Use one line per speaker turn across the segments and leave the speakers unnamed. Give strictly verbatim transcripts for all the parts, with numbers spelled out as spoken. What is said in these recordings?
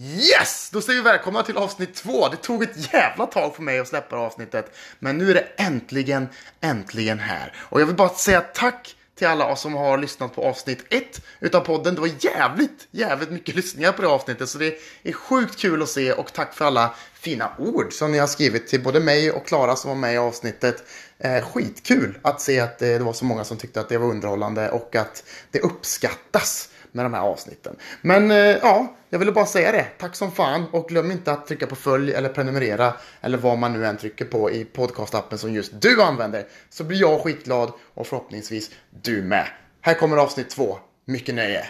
Yes! Då säger vi välkomna till avsnitt två. Det tog ett jävla tag för mig att släppa avsnittet. Men nu är det äntligen, äntligen här. Och jag vill bara säga tack till alla oss som har lyssnat på avsnitt ett utav podden. Det var jävligt, jävligt mycket lyssningar på det avsnittet. Så det är sjukt kul att se. Och tack för alla fina ord som ni har skrivit till både mig och Klara som var med i avsnittet. Eh, skitkul att se att det var så många som tyckte att det var underhållande. Och att det uppskattas med de här avsnitten. Men eh, ja, jag ville bara säga det. Tack som fan. Och glöm inte att trycka på följ eller prenumerera. Eller vad man nu än trycker på i podcastappen som just du använder. Så blir jag skitglad och förhoppningsvis du med. Här kommer avsnitt två. Mycket nöje.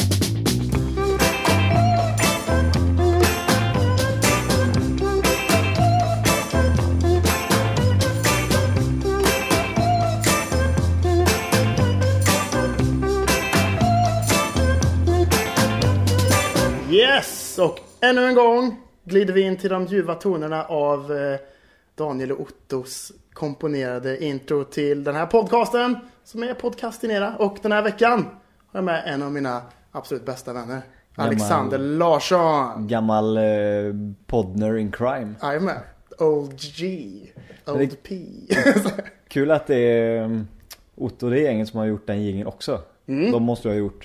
Yes, och ännu en gång glider vi in till de ljuva tonerna av eh, Daniel och Ottos komponerade intro till den här podcasten som är podcastinera. Och den här veckan har jag med en av mina absolut bästa vänner, gammal, Alexander Larsson.
Gammal eh, podner in crime.
Jag är med. Old G. Old det, P.
Kul att det är Otto och det gänget som har gjort den jingeln också. Mm. De måste ha gjort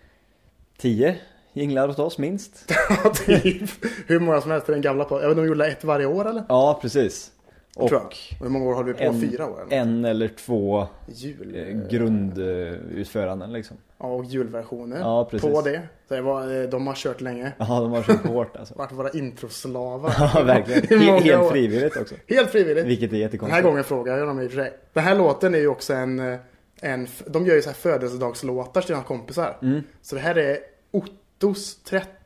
tio jinglar åt oss minst.
Typ. Hur många som helst för den gamla på. Jag vet inte om de gjorde ett varje år eller?
Ja, precis. Och
tror jag. Hur många år har vi på? En, Fyra år? Eller?
En eller två
Jul.
eh, grundutföranden liksom.
Ja, och julversioner
ja,
på det. Så det var, de har kört länge.
Ja, de har kört hårt alltså.
Vart våra introslavar.
Ja, verkligen. Helt, helt frivilligt också.
Helt frivilligt.
Vilket är jättekonstigt.
Den här gången frågar jag dem i och för sig. Den här låten är ju också en... en de gör ju så här födelsedagslåtar till sina kompisar. Mm. Så det här är Ottos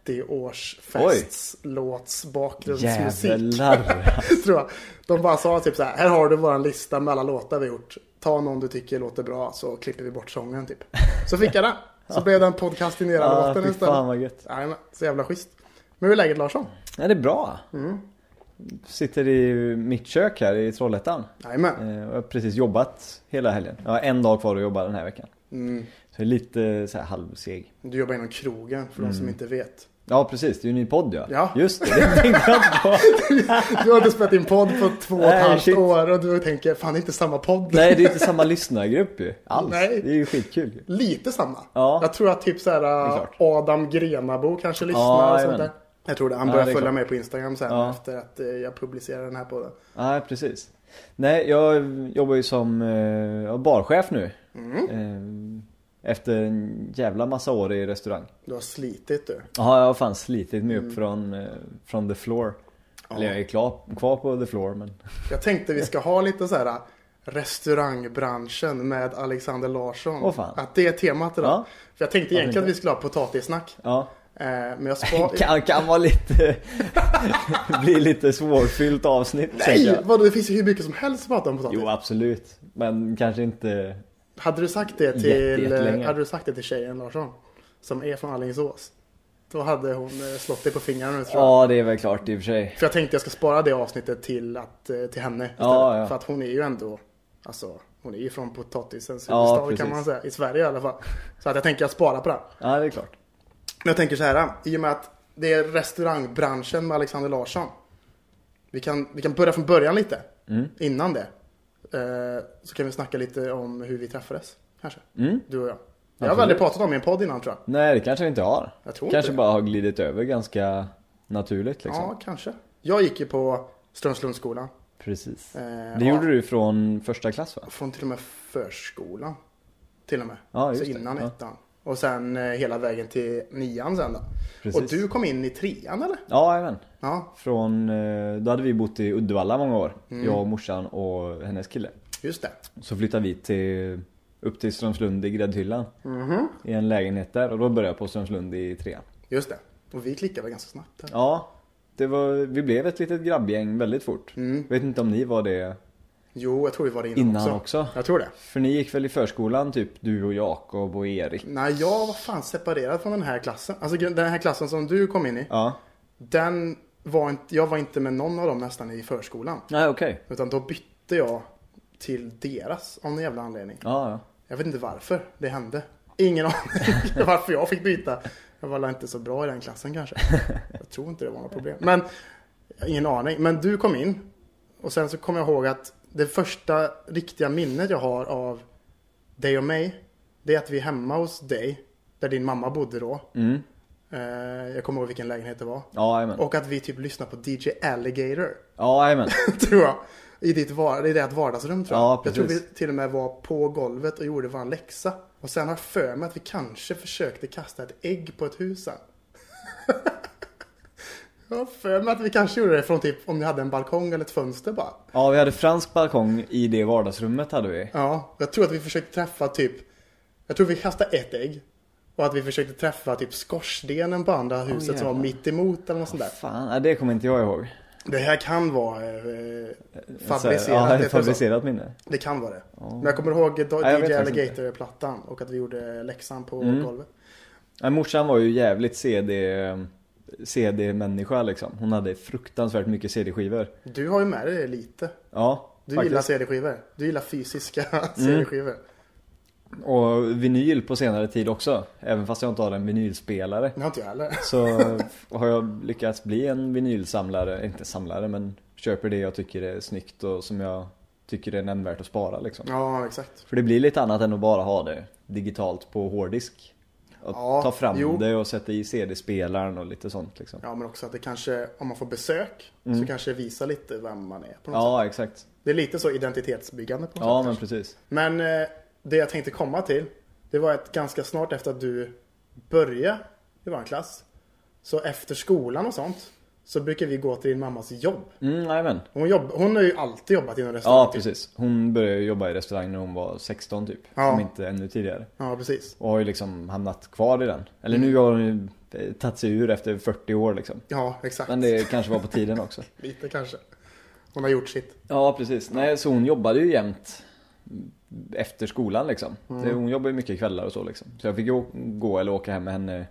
trettio-årsfestslåts bakgrundsmusik.
Jävlar.
Tror jag. De bara sa typ så här: här har du våran lista med alla låtar vi gjort. Ta någon du tycker låter bra så klipper vi bort sången typ. Så fick jag den. Så blev den podcastinerade
ja,
låten istället.
Fan vad gött.
Ja, så jävla schysst. Men hur är läget, Larsson?
Ja, det är bra. Mm. Sitter i mitt kök här i Trollhättan.
Jajamän.
Jag har precis jobbat hela helgen. Jag har en dag kvar att jobba den här veckan. Mm. Så jag är lite så här halvseg.
Du jobbar inom krogen för mm. de som inte vet.
Ja, precis. Det är ju en ny podd, ja.
Ja.
Just det, det tänkte jag inte på.
Du har inte spelat in podd på två och ett halvt år och du tänker, fan det är inte samma podd.
Nej, det är inte samma lyssnargrupp ju. Alls. Nej. Det är ju skitkul.
Lite samma.
Ja.
Jag tror att typ så här Adam Grenabo kanske lyssnar ja, och sånt där. Jag tror det. Han börjar ja, följa mig på Instagram sen ja. efter att jag publicerar den här podden.
Ja, precis. Nej, jag jobbar ju som uh, barchef nu. Mm. Uh, efter en jävla massa år i restaurang.
Du har slitit du.
Ja, jag har fan slitit mig upp mm. från, uh, från the floor. Ja. Eller jag är klar, kvar på the floor. Men...
jag tänkte vi ska ha lite så här restaurangbranschen med Alexander Larsson.
Åh fan.
Att det är temat idag. Ja. För jag tänkte egentligen att vi skulle ha potatissnack.
Ja.
Men jag spar...
kan, kan vara lite bli lite svårfyllt avsnitt.
Nej, vadå, det finns ju hur mycket som helst att prata om potatis.
Jo, absolut. Men kanske inte.
Hade du sagt det till hade du sagt det till tjejen Larsson som är från Alingsås? Då hade hon slått dig på fingrarna nu, tror jag.
Ja, det är väl klart i och för sig.
För jag tänkte jag ska spara det avsnittet till att till henne istället.
Ja, ja.
För att hon är ju ändå alltså hon är ju från potatisens
ja,
huvudstad kan man säga i Sverige i alla fall. Så att jag tänker jag spara på det.
Ja, det är klart.
Men jag tänker så här, i och med att det är restaurangbranschen med Alexander Larsson. Vi kan, vi kan börja från början lite. Mm. Innan det. Eh, så kan vi snacka lite om hur vi träffades. Kanske. Mm. Du och jag. Jag har väldigt pratat om i en podd innan, tror jag.
Nej, det kanske vi inte har.
Jag tror
kanske
inte.
bara har glidit över ganska naturligt. Liksom.
Ja, kanske. Jag gick ju på Strömslundsskolan.
Precis. Eh, det gjorde ja. du från första klass, va?
Från till och med förskolan. Till och med.
Ja, just
så innan
det.
ettan. Och sen eh, hela vägen till nian sen då.
Precis.
Och du kom in i trean, eller?
Ja, även.
Ja.
Från, eh, då hade vi bott i Uddevalla många år. Mm. Jag, morsan och hennes kille.
Just det.
Så flyttade vi till, upp till Strömslund i Gräddhyllan.
Mm-hmm.
I en lägenhet där. Och då började jag på Strömslund i trean.
Just det. Och vi klickade ganska snabbt. Här.
Ja. Det var, vi blev ett litet grabbgäng väldigt fort. Mm. Vet inte om ni var det...
Jo, jag tror vi var det innan,
innan
också.
också.
Jag tror det.
För ni gick väl i förskolan typ du och Jakob och Erik?
Nej, jag var fan separerad från den här klassen. Alltså den här klassen som du kom in i.
Ja.
Den var inte, jag var inte med någon av dem nästan i förskolan.
Nej, okej. Okay.
Utan då bytte jag till deras av någon jävla anledning.
Ja, ja.
Jag vet inte varför det hände. Ingen aning varför jag fick byta. Jag var inte så bra i den klassen kanske. Jag tror inte det var något problem. Men, ingen aning. Men du kom in. Och sen så kom jag ihåg att det första riktiga minnet jag har av dig och mig, det är att vi är hemma hos dig, där din mamma bodde då.
Mm.
Eh, jag kommer ihåg vilken lägenhet det var.
Ja, amen.
Och att vi typ lyssnar på D J Alligator.
Ja, amen.
Tror jag. I ditt var- i ditt vardagsrum tror jag.
Ja,
jag tror vi
precis.
till och med var på golvet och gjorde vår läxa. Och sen har jag för mig att vi kanske försökte kasta ett ägg på ett hus sen. Jag har för mig att vi kanske gjorde det från typ om ni hade en balkong eller ett fönster bara.
Ja, vi hade fransk balkong i det vardagsrummet hade vi.
Ja, jag tror att vi försökte träffa typ... Jag tror vi kastade ett ägg. Och att vi försökte träffa typ skorstenen på andra huset som var
jävlar.
mitt emot eller något sånt där.
Fan, nej, det kommer inte jag ihåg.
Det här kan vara eh, fabricerat.
Så, ja,
det
ett
är så.
fabricerat minne.
Det kan vara det. Men jag kommer ihåg Do-
Ja, jag
D
vet
J
faktiskt
Alligator-plattan och att vi gjorde läxan på
Mm.
golvet.
Ja, morsan var ju jävligt C D C D-människa liksom. Hon hade fruktansvärt mycket C D-skivor.
Du har ju med dig det lite.
Ja,
Du
faktiskt.
gillar C D-skivor. Du gillar fysiska C D-skivor.
Och vinyl på senare tid också. Även fast jag inte har en vinylspelare.
Det har inte jag heller.
Så har jag lyckats bli en vinylsamlare. Inte samlare, men köper det jag tycker är snyggt och som jag tycker är nämnvärt att spara liksom.
Ja, exakt.
För det blir lite annat än att bara ha det digitalt på hårddisk. Att
Ja,
ta fram
jo.
det och sätta i C D-spelaren och lite sånt liksom.
Ja, men också att det kanske, om man får besök, så kanske visar lite vem man är på något sätt.
Ja, exakt.
Det är lite så identitetsbyggande på något
Ja,
sätt.
men
kanske.
precis.
Men eh, det jag tänkte komma till, det var att ganska snart efter att du började i vår klass, så efter skolan och sånt, så brukar vi gå till din mammas jobb.
Mm, jajamän.
Hon, jobb, hon har ju alltid jobbat inom restaurang.
Ja,
typ.
precis. Hon började jobba i restaurang när hon var sexton typ.
Ja.
Om inte ännu tidigare.
Ja, precis.
Och har ju liksom hamnat kvar i den. Eller nu har hon ju eh, tagit sig ur efter fyrtio år liksom.
Ja, exakt.
Men det kanske var på tiden också.
Lite kanske. Hon har gjort sitt.
Ja, precis. Nej, så hon jobbade ju jämt efter skolan liksom.
Mm.
Det, hon jobbade ju mycket kvällar och så liksom. Så jag fick ju å- gå eller åka hem med henne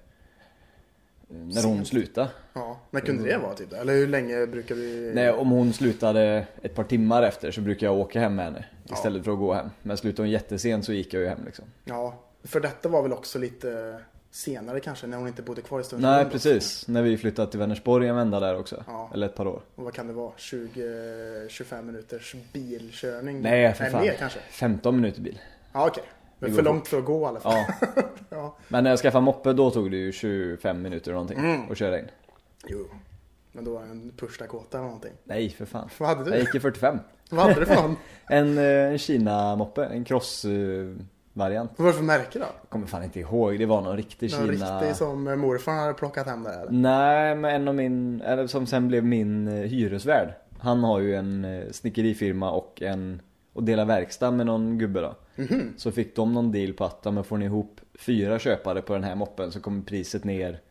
när hon
Sent.
slutade.
Ja, när kunde det vara typ? Eller hur länge brukar vi...
Nej, om hon slutade ett par timmar efter så brukar jag åka hem med henne istället för att gå hem. Men slutade hon jättesent så gick jag ju hem liksom.
Ja, för detta var väl också lite senare kanske, när hon inte bodde kvar i Strömsund.
Nej, precis. När vi flyttade till Vänersborg en vända där också.
Ja.
Eller ett par år.
Och vad kan det vara? tjugo till tjugofem minuters bilkörning?
Nej, för
Nej,
fan.
mer kanske.
femton minuter bil.
Ja, okej. Men
Det
för
går
långt för att gå i alla fall.
Ja.
Ja.
Men när jag skaffade moppe då tog det ju tjugofem minuter någonting
Mm.
att köra in.
Jo. Men då var det en Push Dakota eller någonting.
Nej, för fan.
Vad hade du?
Jag gick i fyrtiofem.
Vad hade du för någon?
En, eh, en Kina-moppe, en cross-variant.
Vad var det för märke då?
Jag kommer fan inte ihåg, det var någon riktig
Någon
Kina...
riktig som morfar hade plockat hem där eller?
Nej, men en av min, eller som sen blev min eh, hyresvärd. Han har ju en eh, snickerifirma och en och delar verkstad med någon gubbe då.
Mhm.
Så fick de någon deal på att men får ni ihop fyra köpare på den här moppen så kommer priset ner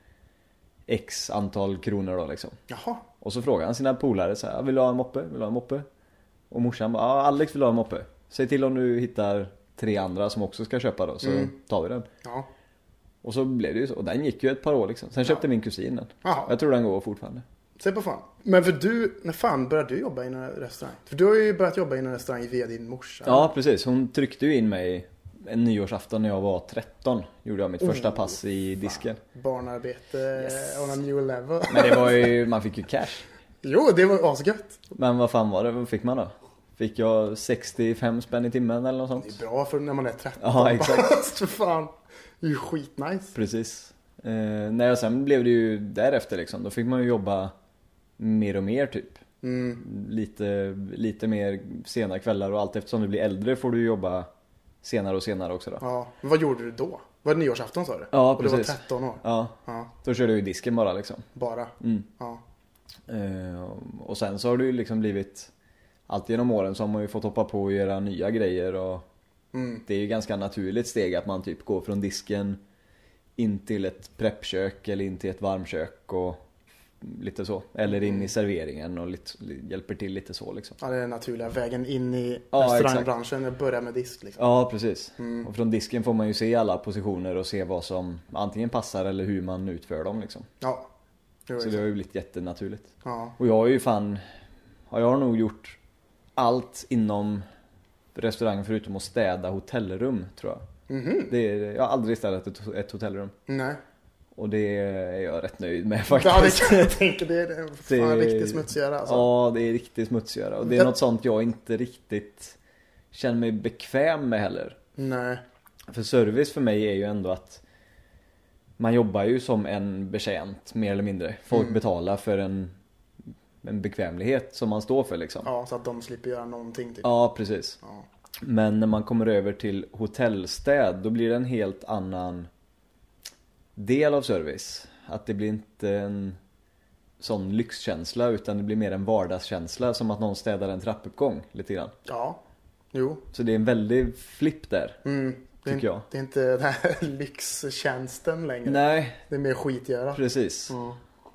x antal kronor då liksom.
Jaha.
Och så frågade han sina polare så här, vill du ha en moppe? Vill du ha en moppe? Och morsan bara, ja, Alex vill ha en moppe. Säg till om du hittar tre andra som också ska köpa då, så
Mm.
tar vi den.
Ja.
Och så blev det ju så. Och den gick ju ett par år liksom. Sen köpte min kusin den.
Jaha.
Jag tror den går fortfarande.
Se på fan. Men för du, när fan började du jobba i en restaurang? För du har ju börjat jobba i en restaurang via din morsa.
Ja, precis. Hon tryckte ju in mig en nyårsafton när jag var tretton. Gjorde jag mitt
Oh,
första pass i disken.
Barnarbete
Yes.
on a new level.
Men det var ju, man fick ju cash.
Jo, det var asgött.
Men vad fan var det? Vad fick man då? Fick jag sextiofem spänn i timmen eller något
Det
sånt?
är bra för när man är tretton.
Ja, exakt.
för fan. Det är ju skitnice.
Precis. Eh, nej, och sen blev det ju därefter liksom. Då fick man ju jobba mer och mer typ.
Mm.
Lite, lite mer sena kvällar och allt eftersom du blir äldre får du jobba senare och senare också då.
Ja. Men vad gjorde du då? Var det nyårsafton sa du?
Ja,
Och du var
precis.
tretton år?
Ja,
Ja,
då körde jag ju disken bara liksom.
bara.
Mm.
Ja.
Eh, och sen så har det ju liksom blivit allt genom åren så har man ju fått hoppa på och göra nya grejer och
Mm.
det är ju ganska naturligt steg att man typ går från disken in till ett preppkök eller in till ett varmkök och lite så. Eller in i serveringen och lite, hjälper till lite så liksom.
Ja, det är den naturliga vägen in i
Ja,
restaurangbranschen. Jag börjar med disk liksom.
Ja, precis.
Mm.
Och från disken får man ju se alla positioner och se vad som antingen passar eller hur man utför dem liksom.
Ja. Jo,
Så det har ju blivit jättenaturligt.
Ja.
Och jag har ju fan, ja, jag har nog gjort allt inom restaurang förutom att städa hotellrum tror jag.
Mhm.
Det är, jag har aldrig städat ett, ett hotellrum.
Nej.
Och det är jag rätt nöjd med faktiskt.
Ja, det kan jag tänka. Det är fan
det,
riktigt smutsigare alltså.
Ja, det är riktigt smutsigare. Och det är
jag...
något sånt jag inte riktigt känner mig bekväm med heller.
Nej.
För service för mig är ju ändå att man jobbar ju som en betjänt mer eller mindre. Folk mm. betalar för en, en bekvämlighet som man står för liksom.
Ja, så att de slipper göra någonting typ.
Ja, precis.
Ja.
Men när man kommer över till hotellstäd, då blir det en helt annan del av service. Att det blir inte en sån lyxkänsla, utan det blir mer en vardagskänsla, som att någon städar en trappuppgång lite grann.
Ja, jo.
Så det är en väldig flipp där,
mm. det är,
tycker jag.
Det är inte den här lyxtjänsten längre.
Nej.
Det är mer skitgöra.
Precis.
Mm.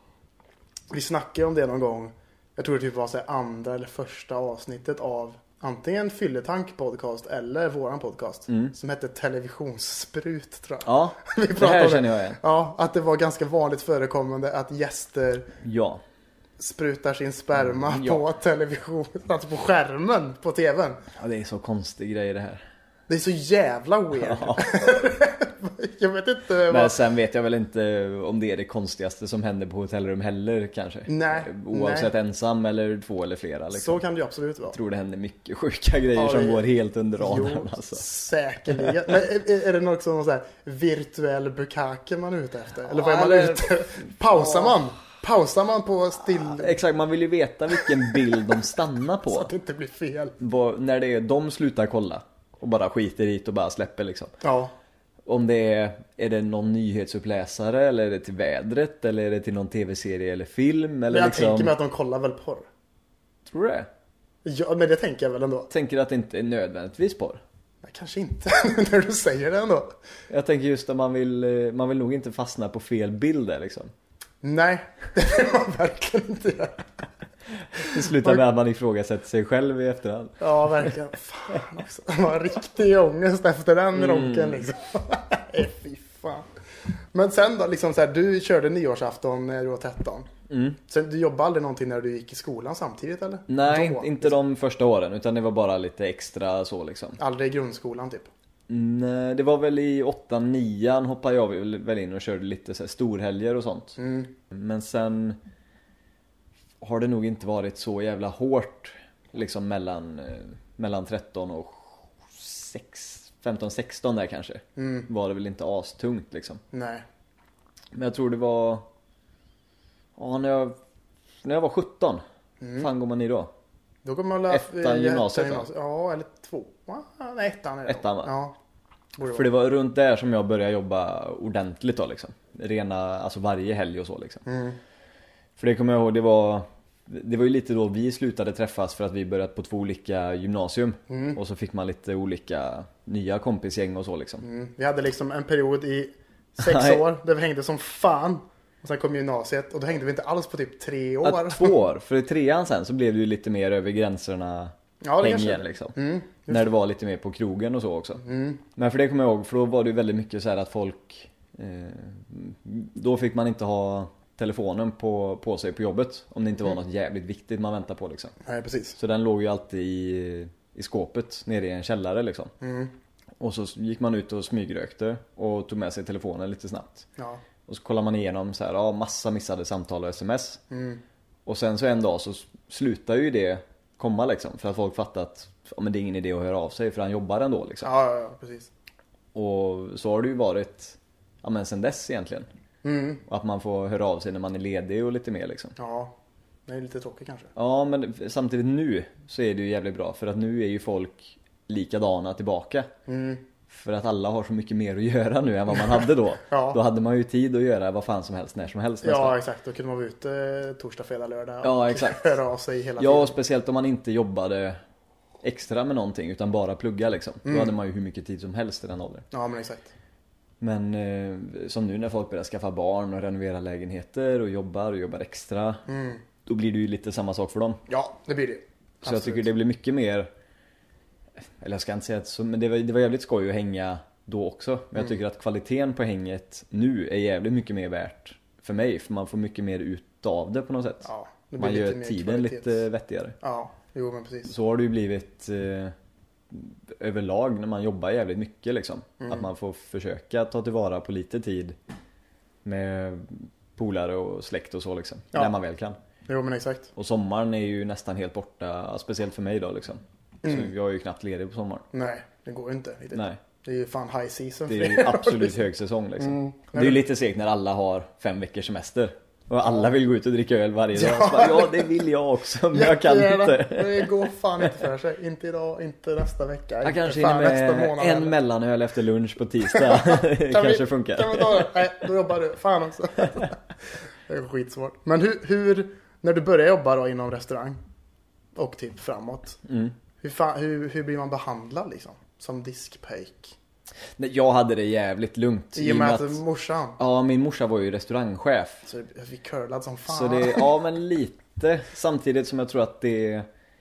Vi snackade om det någon gång. Jag tror det typ var så här andra eller första avsnittet av antingen Fylletank podcast eller våran podcast. Mm. Som hette Televisionssprut, tror jag.
Ja,
vi
det här känner jag igen.
Ja, att det var ganska vanligt förekommande att gäster
ja.
sprutar sin sperma
mm, ja.
på television, alltså på skärmen på tvn.
Ja, det är så konstig grej det här.
Det är så jävla weird. Ja. Jag vet inte vad...
Men sen vet jag väl inte om det är det konstigaste som händer på hotellrum heller kanske.
Nej.
Oavsett
nej.
ensam eller två eller flera liksom.
Så kan det ju absolut vara.
Jag tror det händer mycket sjuka grejer ja, som går helt under radarn alltså.
Säkerligen. Men är, är det något sån så här virtuell bukake man är ute efter? Eller vad är man
eller...
ute? Pausar man? Pausar man på still...
Ja, exakt, man vill ju veta vilken bild de stannar på.
Så att det inte blir fel.
Bo- när det är de slutar kolla och bara skiter i och bara släpper liksom.
Ja.
Om det är, är det någon nyhetsuppläsare, eller är det till vädret, eller är det till någon tv-serie eller film, eller
men jag
liksom...
tänker mig att de kollar väl porr.
Tror du det?
Ja, men det tänker jag väl ändå.
Tänker att det inte är nödvändigtvis porr?
Nej, kanske inte, när du säger det ändå.
Jag tänker just att man vill, man vill nog inte fastna på fel bilder liksom.
Nej, det vill man verkligen inte göra. Det
slutar med att man ifrågasätter sig själv i efterhand.
Ja, verkligen. Fan också. Man har riktig ångest efter den mm. ronken liksom. Fy fan. Men sen då, liksom så här, du körde nyårsafton när du var tretton.
Mm.
Sen du jobbade aldrig någonting när du gick i skolan samtidigt, eller?
Nej,
då,
inte
liksom.
De första åren, utan det var bara lite extra så liksom.
Aldrig i grundskolan typ?
Nej, det var väl i åttan, nian hoppade jag väl in och körde lite så här storhelger och sånt.
Mm.
Men sen har det nog inte varit så jävla hårt liksom mellan, mellan tretton och sex, femton sexton där kanske.
Mm.
Var det väl inte astungt liksom.
Nej.
Men jag tror det var ja, när jag när jag var sjutton. Mm. Fan går man i då?
Då går man la,
ettan gymnasiet,
gymnasiet. Ja, eller två. Nej, ettan är det.
Ettan va?
Ja.
För det var runt där som jag började jobba ordentligt då liksom. Rena, alltså varje helg och så liksom.
Mm.
För det kommer jag ihåg, det var det var ju lite då vi slutade träffas för att vi började på två olika gymnasium. Mm. Och så fick man lite olika nya kompisgäng och så liksom.
Mm. Vi hade liksom en period i sex år där vi hängde som fan. Och sen kom gymnasiet och då hängde vi inte alls på typ tre år.
Ja, två år. För i trean sen så blev det ju lite mer över gränserna. Ja, det igen, liksom. Mm, när det var lite mer på krogen och så också. Mm. Men för det kommer jag ihåg, för då var det ju väldigt mycket så här att folk eh, då fick man inte ha telefonen på, på sig på jobbet om det inte var mm. något jävligt viktigt man väntar på liksom.
Nej, precis.
Så den låg ju alltid i, i skåpet nere i en källare liksom. Mm. Och så gick man ut och smygrökte och tog med sig telefonen lite snabbt.
Ja.
Och så kollar man igenom så här, ja, massa missade samtal och sms. Mm. Och sen så en dag så slutar ju det komma liksom. För att folk fattar att ja, men det är ingen idé att höra av sig för han jobbar ändå liksom.
Ja, ja, ja, precis.
Och så har det ju varit ja, men sen dess egentligen. Mm. Och att man får höra av sig när man är ledig och lite mer liksom.
Ja, det är lite tråkigt kanske.
Ja, men samtidigt nu så är det ju jävligt bra. För att nu är ju folk likadana tillbaka. Mm. För att alla har så mycket mer att göra nu än vad man hade då. Ja. Då hade man ju tid att göra vad fan som helst när som helst. Nästan.
Ja, exakt. Då kunde man vara ute torsdag, fredag, lördag.
Ja, exakt.
Höra av sig hela
ja,
tiden.
och speciellt om man inte jobbade extra med någonting utan bara plugga liksom. Mm. Då hade man ju hur mycket tid som helst i den åldern.
Ja, men exakt.
Men eh, som nu när folk börjar skaffa barn och renovera lägenheter och jobbar och jobbar extra. Mm. Då blir det ju lite samma sak för dem.
Ja, det blir det.
Så
absolut.
jag tycker det blir mycket mer. Eller jag ska inte säga att så, men det var, det var jävligt skoj att hänga då också. Men mm. jag tycker att kvaliteten på hänget nu är jävligt mycket mer värt för mig. För man får mycket mer ut av det på något sätt.
Ja, det
man
blir
gör
lite
tiden
kvalitet.
lite vettigare.
Ja, jo men precis.
Så har det ju blivit eh, överlag när man jobbar jävligt mycket liksom. Mm. Att man får försöka ta tillvara på lite tid med polare och släkt och så liksom.
Ja.
När man väl kan.
Jo, men exakt.
Och sommaren är ju nästan helt borta, speciellt för mig då liksom. Mm. Så jag är ju knappt ledig på sommaren.
Nej, det går ju inte riktigt.
Nej.
Det är ju fan high season.
Det är ju absolut högsäsong liksom. Mm. Det är ju lite segt när alla har fem veckors semester. Och alla vill gå ut och dricka öl varje dag. Ja, bara, ja det vill jag också, men jag kan inte.
Det går fan inte för sig. Inte idag, inte nästa vecka.
Jag kanske hinner med en eller. mellanöl efter lunch på tisdag. kanske
vi,
funkar.
Kan vi ta det? Nej, då jobbar du. Fan också. Det är skitsvårt. Men hur, hur, när du börjar jobba då inom restaurang och typ framåt. Mm. Hur, fan, hur, hur blir man behandlad liksom? Som diskpöjk?
Jag hade det jävligt lugnt.
I och med att, att morsan.
Ja, min morsa var ju restaurangchef.
Så jag fick curlad som fan.
Så det, ja men lite. Samtidigt som jag tror att det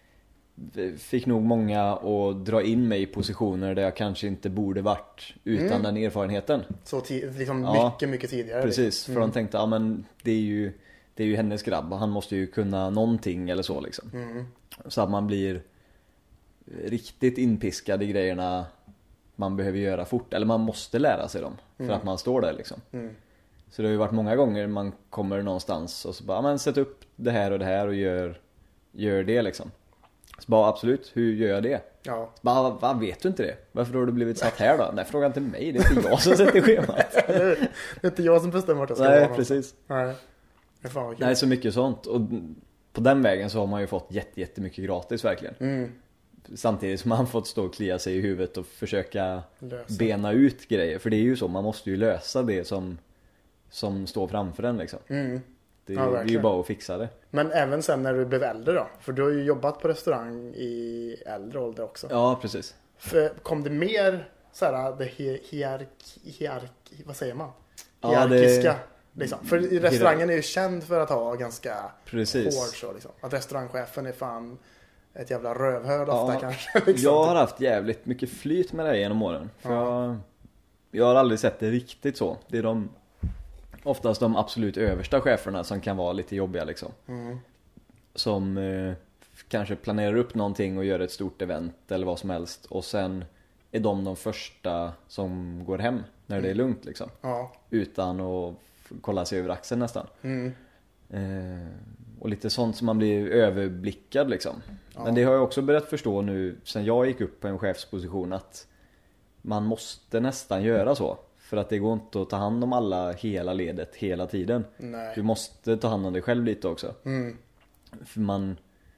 fick nog många att dra in mig i positioner där jag kanske inte borde varit utan mm. den erfarenheten. Så
t- liksom ja, mycket, mycket tidigare.
Precis, för mm. de tänkte, ja men det är ju det är ju hennes grabb och han måste ju kunna någonting eller så liksom. Mm. Så att man blir riktigt inpiskad i grejerna man behöver göra fort, eller man måste lära sig dem för mm. att man står där liksom. Mm. Så det har ju varit många gånger man kommer någonstans och så bara, men sätt upp det här och det här och gör, gör det liksom. Så bara, absolut, hur gör jag det? Ja. Så bara, vad vet du inte det? Varför har du blivit satt här då? Nej, fråga inte mig, det är inte jag som sätter schemat.
Det är inte jag som bestämmer vart jag ska
Nej,
vara.
Precis.
Nej, precis.
Nej, så mycket sånt. Och på den vägen så har man ju fått jätte, jättemycket gratis verkligen. Mm. Samtidigt som man fått stå och klia sig i huvudet och försöka lösa. Bena ut grejer. För det är ju så, man måste ju lösa det som, som står framför en liksom. Mm. Det, ja, det är ju bara att fixa det.
Men även sen när du blev äldre då? För du har ju jobbat på restaurang i äldre ålder också.
Ja, precis.
För kom det mer så här, det hierark, hierark, vad säger man?
Ja,
hierarkiska. Det... Liksom. För restaurangen är ju känd för att ha ganska
precis.
Hård så liksom. Att restaurangchefen är fan ett jävla rövhörd ofta ja, kanske. Liksom.
Jag har haft jävligt mycket flyt med det genom åren. För ja. jag, jag har aldrig sett det riktigt så. Det är de oftast de absolut översta cheferna som kan vara lite jobbiga liksom. Mm. Som eh, kanske planerar upp någonting och gör ett stort event eller vad som helst. Och sen är de de första som går hem när mm. det är lugnt liksom. Ja. Utan att kolla sig över axeln nästan. Mm. Eh, och lite sånt som man blir överblickad liksom. Ja. Men det har jag också börjat förstå nu sen jag gick upp på en chefsposition att man måste nästan göra så. För att det går inte att ta hand om alla hela ledet hela tiden. Nej. Du måste ta hand om dig själv lite också. Mm. För man,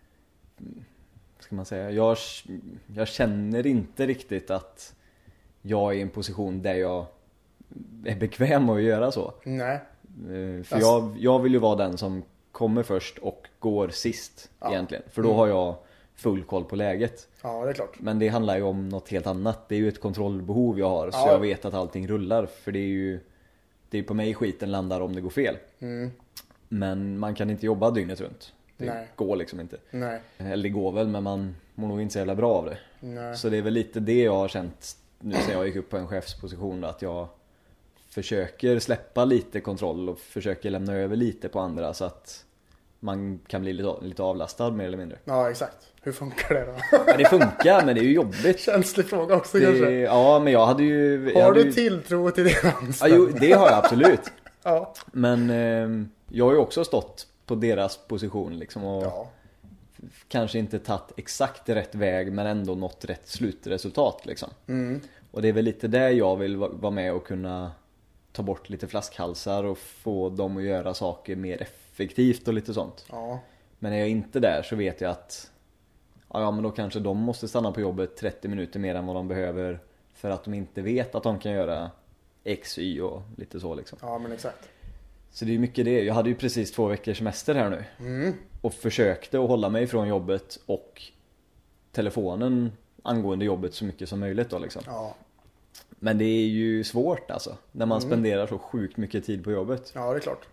ska man säga, jag, jag känner inte riktigt att jag är i en position där jag är bekväm med att göra så.
Nej.
För jag, jag vill ju vara den som kommer först och går sist ja. Egentligen. För då mm. har jag full koll på läget.
Ja, det är klart.
Men det handlar ju om något helt annat. Det är ju ett kontrollbehov jag har. Ja. Så jag vet att allting rullar. För det är ju det är på mig skiten landar om det går fel. Mm. Men man kan inte jobba dygnet runt. Det Nej. Går liksom inte. Nej. Eller det går väl, men man mår nog inte så jävla bra av det. Nej. Så det är väl lite det jag har känt nu sen jag gick upp på en chefsposition då, att jag försöker släppa lite kontroll och försöker lämna över lite på andra så att man kan bli lite, lite avlastad mer eller mindre.
Ja, exakt. Hur funkar det då?
Ja, det funkar, men det är ju jobbigt.
Känslig fråga också
det,
kanske.
Ja, men jag hade ju...
Har
hade
du
ju...
tilltro till din anställning?
Ja, jo, det har jag absolut.
Ja.
Men eh, jag har ju också stått på deras position liksom och ja. Kanske inte tagit exakt rätt väg men ändå nått rätt slutresultat liksom. Mm. Och det är väl lite där jag vill vara med och kunna ta bort lite flaskhalsar och få dem att göra saker mer effektivt och lite sånt. Ja. Men är jag inte där så vet jag att ja, men då kanske de måste stanna på jobbet trettio minuter mer än vad de behöver för att de inte vet att de kan göra X, Y och lite så liksom.
Ja, men exakt.
Så det är mycket det. Jag hade ju precis två veckors semester här nu. Mm. Och försökte att hålla mig från jobbet och telefonen angående jobbet så mycket som möjligt då liksom. Ja. Men det är ju svårt alltså. När man mm. spenderar så sjukt mycket tid på jobbet.
Ja, det är klart.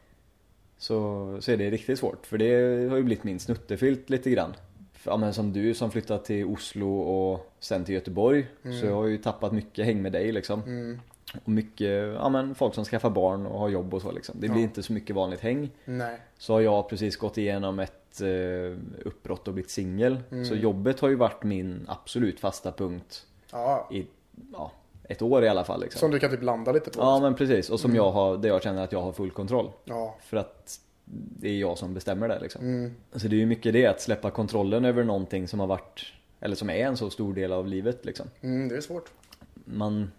Så, så är det riktigt svårt. För det har ju blivit min snuttefilt lite grann. För, ja, men som du som flyttat till Oslo och sen till Göteborg. Mm. Så jag har ju tappat mycket häng med dig liksom. Mm. Och mycket, ja men folk som skaffar barn och har jobb och så liksom. Det blir ja. Inte så mycket vanligt häng.
Nej.
Så har jag precis gått igenom ett eh, uppbrott och blivit singel. Mm. Så jobbet har ju varit min absolut fasta punkt.
Ja.
I ja, ett år i alla fall liksom.
Som du kan typ landa lite på.
Ja men precis, och som mm. jag har, det jag känner att jag har full kontroll.
Ja.
För att det är jag som bestämmer det liksom.
Mm.
Så det är ju mycket det, att släppa kontrollen över någonting som har varit, eller som är en så stor del av livet liksom.
Mm, det är svårt.
Man,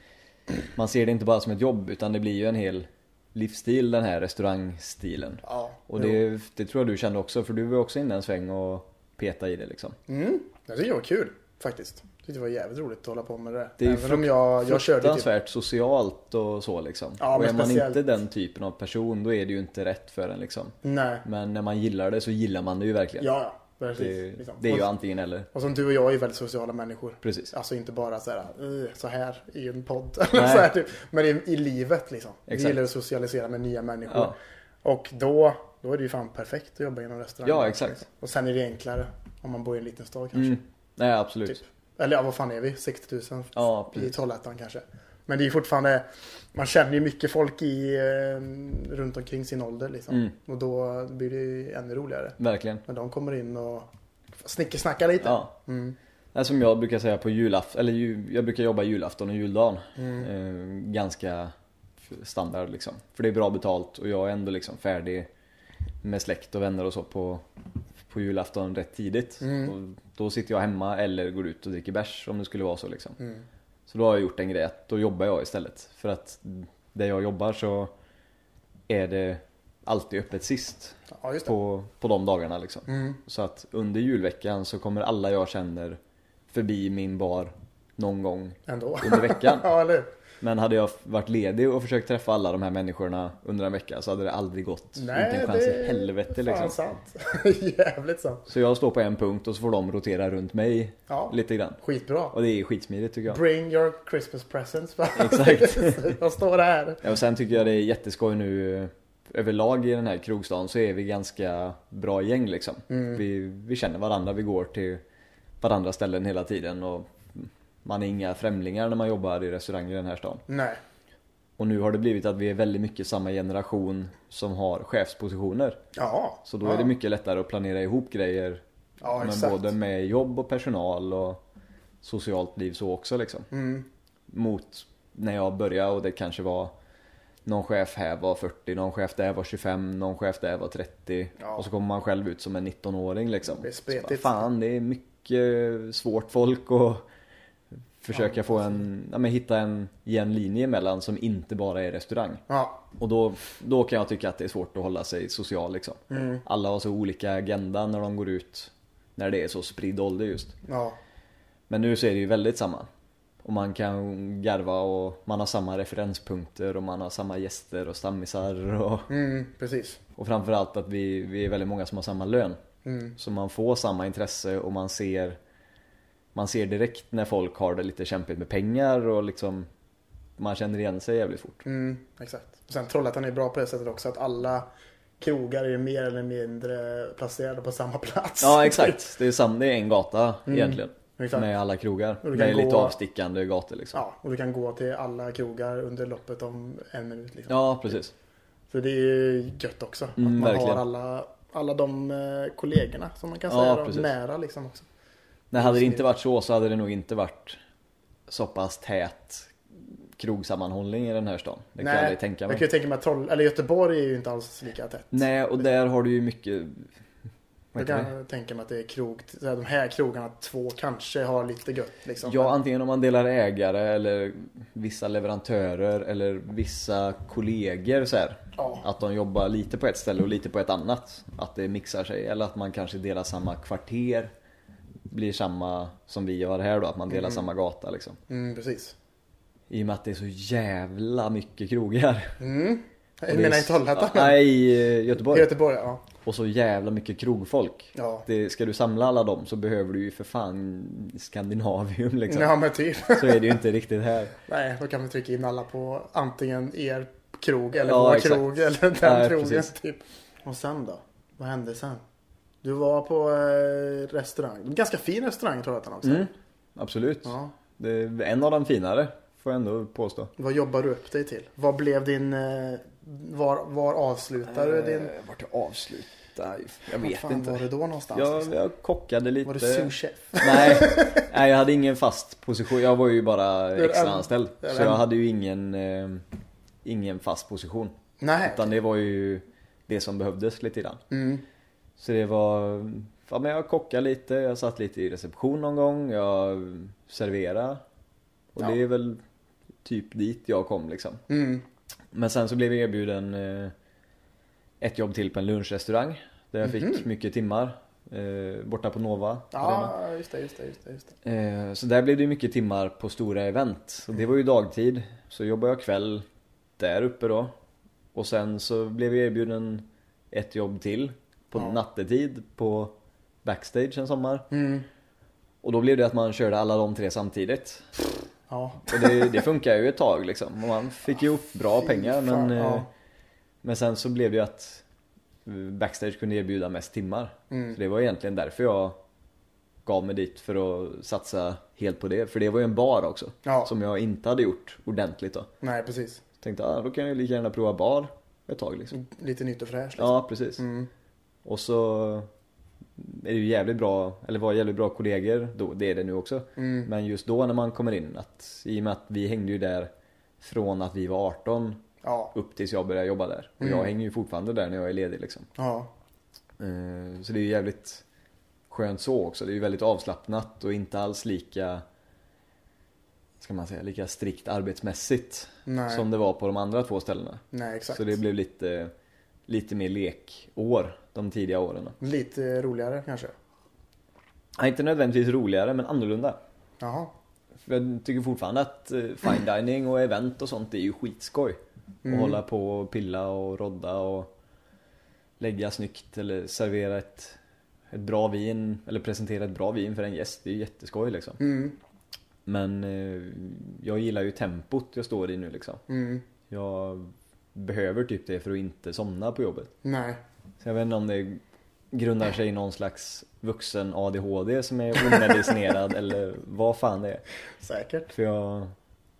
man ser det inte bara som ett jobb, utan det blir ju en hel livsstil, den här restaurangstilen.
Ja,
och det, det tror jag du kände också, för du var också inne en sväng och peta i det liksom.
Mm, det tycker jag var kul faktiskt. Det var jävligt roligt att hålla på med det.
Det är ju
Även om jag, jag
fruktansvärt typ socialt och så liksom.
Ja,
och är man
speciellt...
inte den typen av person, då är det ju inte rätt för en liksom.
Nej.
Men när man gillar det så gillar man det ju verkligen.
Ja, precis.
Det,
liksom.
det är ju
och,
antingen eller.
Och som du och jag är väldigt sociala människor.
Precis.
Alltså inte bara så här, så här i en podd. så här, typ. Men i, i livet liksom.
Exakt.
Vi gillar att socialisera med nya människor.
Ja.
Och då, då är det ju fan perfekt att jobba inom restaurang.
Ja, exakt.
Och sen är det enklare om man bor i en liten stad kanske.
Mm. Nej, absolut.
Typ. Eller ja, vad fan är vi? sextio tusen
ja,
i Trollhättan kanske. Men det är ju fortfarande, man känner ju mycket folk i eh, runt omkring sin ålder liksom.
Mm.
Och då blir det ju ännu roligare.
Verkligen.
När de kommer in och snickesnackar lite.
Ja.
Mm.
Det är som jag brukar säga på julafton, eller ju, jag brukar jobba julafton och juldagen.
Mm.
Eh, ganska standard liksom. För det är bra betalt och jag är ändå liksom färdig med släkt och vänner och så på, på julafton rätt tidigt.
Mm.
Och då sitter jag hemma eller går ut och dricker bärs om det skulle vara så liksom.
Mm.
Så då har jag gjort en grej att då jobbar jag istället. För att där jag jobbar så är det alltid öppet sist
Ja, just det.
på, på de dagarna liksom.
Mm.
Så att under julveckan så kommer alla jag känner förbi min bar någon gång
Ändå.
under veckan.
Ja, eller?
Men hade jag varit ledig och försökt träffa alla de här människorna under en vecka så hade det aldrig gått.
Nej,
inte en chans
det
i helvete
är
liksom.
sant. Jävligt sant.
Så jag står på en punkt och så får de rotera runt mig
Ja.
lite grann.
Skitbra.
Och det är skitsmidigt tycker jag.
Bring your Christmas presents.
Exakt.
Jag står här.
Ja, och sen tycker jag det är jätteskoj nu överlag i den här krogstan så är vi ganska bra gäng liksom.
Mm.
Vi, vi känner varandra, vi går till varandra ställen hela tiden och man är inga främlingar när man jobbar i restauranger i den här stan.
Nej.
Och nu har det blivit att vi är väldigt mycket samma generation som har chefspositioner.
Ja.
Så då
ja.
är det mycket lättare att planera ihop grejer.
Ja,
men
exakt.
både med jobb och personal och socialt liv så också liksom.
Mm.
Mot när jag började och det kanske var någon chef här var fyrtio, någon chef där var tjugofem, någon chef där var trettio.
Ja.
Och så kommer man själv ut som en nittonåring liksom.
Det är
Så
spretigt.
bara, fan, det är mycket svårt folk och försöka
Ja,
få en, ja, men hitta en jämn linje emellan som inte bara är restaurang.
Ja.
Och då, då kan jag tycka att det är svårt att hålla sig social liksom.
Mm.
Alla har så olika agenda när de går ut, när det är så spridd ålder just.
Ja.
Men nu så är det ju väldigt samma. Och man kan garva och man har samma referenspunkter och man har samma gäster och stammisar och,
Mm, precis.
och framförallt att vi, vi är väldigt många som har samma lön.
Mm.
Så man får samma intresse och man ser man ser direkt när folk har det lite kämpigt med pengar och liksom man känner igen sig jävligt fort.
Mm, exakt. Och sen Trollhättan är bra på det sättet också att alla krogar är mer eller mindre placerade på samma plats.
Ja, exakt. Det är, sam, det är en gata
Mm,
egentligen.
exakt.
Med alla krogar.
Och du
Med
kan
lite
gå-
avstickande gator liksom.
Ja, och du kan gå till alla krogar under loppet om en minut liksom.
Ja, precis.
Så det är ju gött också.
Mm,
att man
verkligen.
har alla, alla de eh, kollegorna som man kan
Ja,
säga då,
precis.
nära liksom också.
Nej, hade det inte varit så så hade det nog inte varit så pass tät krogsammanhållning i den här stan. Det kan jag aldrig tänka mig.
Jag kan ju tänka mig att Troll, eller Göteborg är ju inte alls lika tätt.
Nej, och där har du ju mycket...
Jag
Vad heter
kan tänka mig att det är krog, så här, de här krogarna två kanske har lite gött liksom.
Ja, antingen om man delar ägare eller vissa leverantörer eller vissa kollegor så här.
Ja.
Att de jobbar lite på ett ställe och lite på ett annat. Att det mixar sig. Eller att man kanske delar samma kvarter. Blir samma som vi har här då. Att man delar
Mm.
samma gata liksom.
Mm, precis.
I och med att det är så jävla mycket krogar.
Mm.
Och
Jag
det är
menar i
s-
Trollhättan.
Ja, nej, i
I
Göteborg.
Göteborg, ja.
Och så jävla mycket krogfolk.
Ja.
Det, ska du samla alla dem så behöver du ju för fan Skandinavium liksom.
Ja, men typ.
Så är det ju inte riktigt här.
Nej, då kan vi trycka in alla på antingen er krog eller
Ja,
vår
exakt.
krog eller den
Nej,
krogen
precis.
typ. Och sen då? Vad hände sen? Du var på eh, restaurang. Ganska fin restaurang tror jag att den också.
Mm, absolut.
Ja.
Det är en av de finare, får jag ändå påstå.
Vad jobbar du upp dig till? Vad blev din... Eh, var, var avslutade du din...
Vart jag avslut? Jag vet
fan
inte.
Var du då någonstans?
Jag, jag kockade lite.
Var du souschef?
Nej, nej, jag hade ingen fast position. Jag var ju bara extra anställd. Så jag hade ju ingen, eh, ingen fast position.
Nej.
Utan det var ju det som behövdes lite grann.
Mm.
Så det var... Ja, men jag kockade lite. Jag satt lite i reception någon gång. Jag serverade. Och ja. Det är väl typ dit jag kom liksom.
Mm.
Men sen så blev jag erbjuden eh, ett jobb till på en lunchrestaurang. Där jag
Mm-hmm.
fick mycket timmar. Eh, borta på Nova.
Ja, just det, just det, just det, just det.
Eh, så där blev det mycket timmar på stora event. Och det var ju dagtid. Så jobbade jag kväll där uppe då. Och sen så blev jag erbjuden ett jobb till på ja. nattetid på backstage en sommar.
Mm.
Och då blev det att man körde alla de tre samtidigt.
Ja.
Och det, det funkar ju ett tag liksom. Och man fick ju upp bra
Fy
pengar.
fan,
Men,
ja.
men sen så blev det ju att backstage kunde erbjuda mest timmar.
Mm.
Så det var egentligen därför jag gav mig dit, för att satsa helt på det. För det var ju en bar också.
Ja.
Som jag inte hade gjort ordentligt då.
Nej, precis.
Tänkte, ah, då kan jag lika gärna prova bar ett tag liksom.
Lite nytt och fräscht liksom.
Ja, precis.
Mm.
Och så är det ju jävligt bra, eller var jävligt bra kollegor då, det är det nu också.
Mm.
Men just då när man kommer in, att, i och med att vi hängde ju där från att vi var arton
ja.
upp tills jag började jobba där. Och
Mm.
jag hänger ju fortfarande där när jag är ledig liksom.
Ja.
Uh, så det är ju jävligt skönt så också. Det är ju väldigt avslappnat och inte alls lika, ska man säga, lika strikt arbetsmässigt. Nej. Som det var på de andra två ställena.
Nej, exakt.
Så det blev lite, lite mer lekår de tidiga åren.
Lite roligare kanske?
Ja, inte nödvändigtvis roligare, men annorlunda.
Jaha.
För jag tycker fortfarande att fine dining och event och sånt är ju skitskoj. Mm. Att hålla på och pilla och rodda och lägga snyggt eller servera ett, ett bra vin eller presentera ett bra vin för en gäst. Det är ju jätteskoj liksom.
Mm.
Men eh, jag gillar ju tempot jag står i nu liksom.
Mm.
Jag behöver typ det för att inte somna på jobbet.
Nej.
Så jag vet inte om det grundar sig i någon slags vuxen A D H D som är omedicinerad eller vad fan det är.
Säkert.
För jag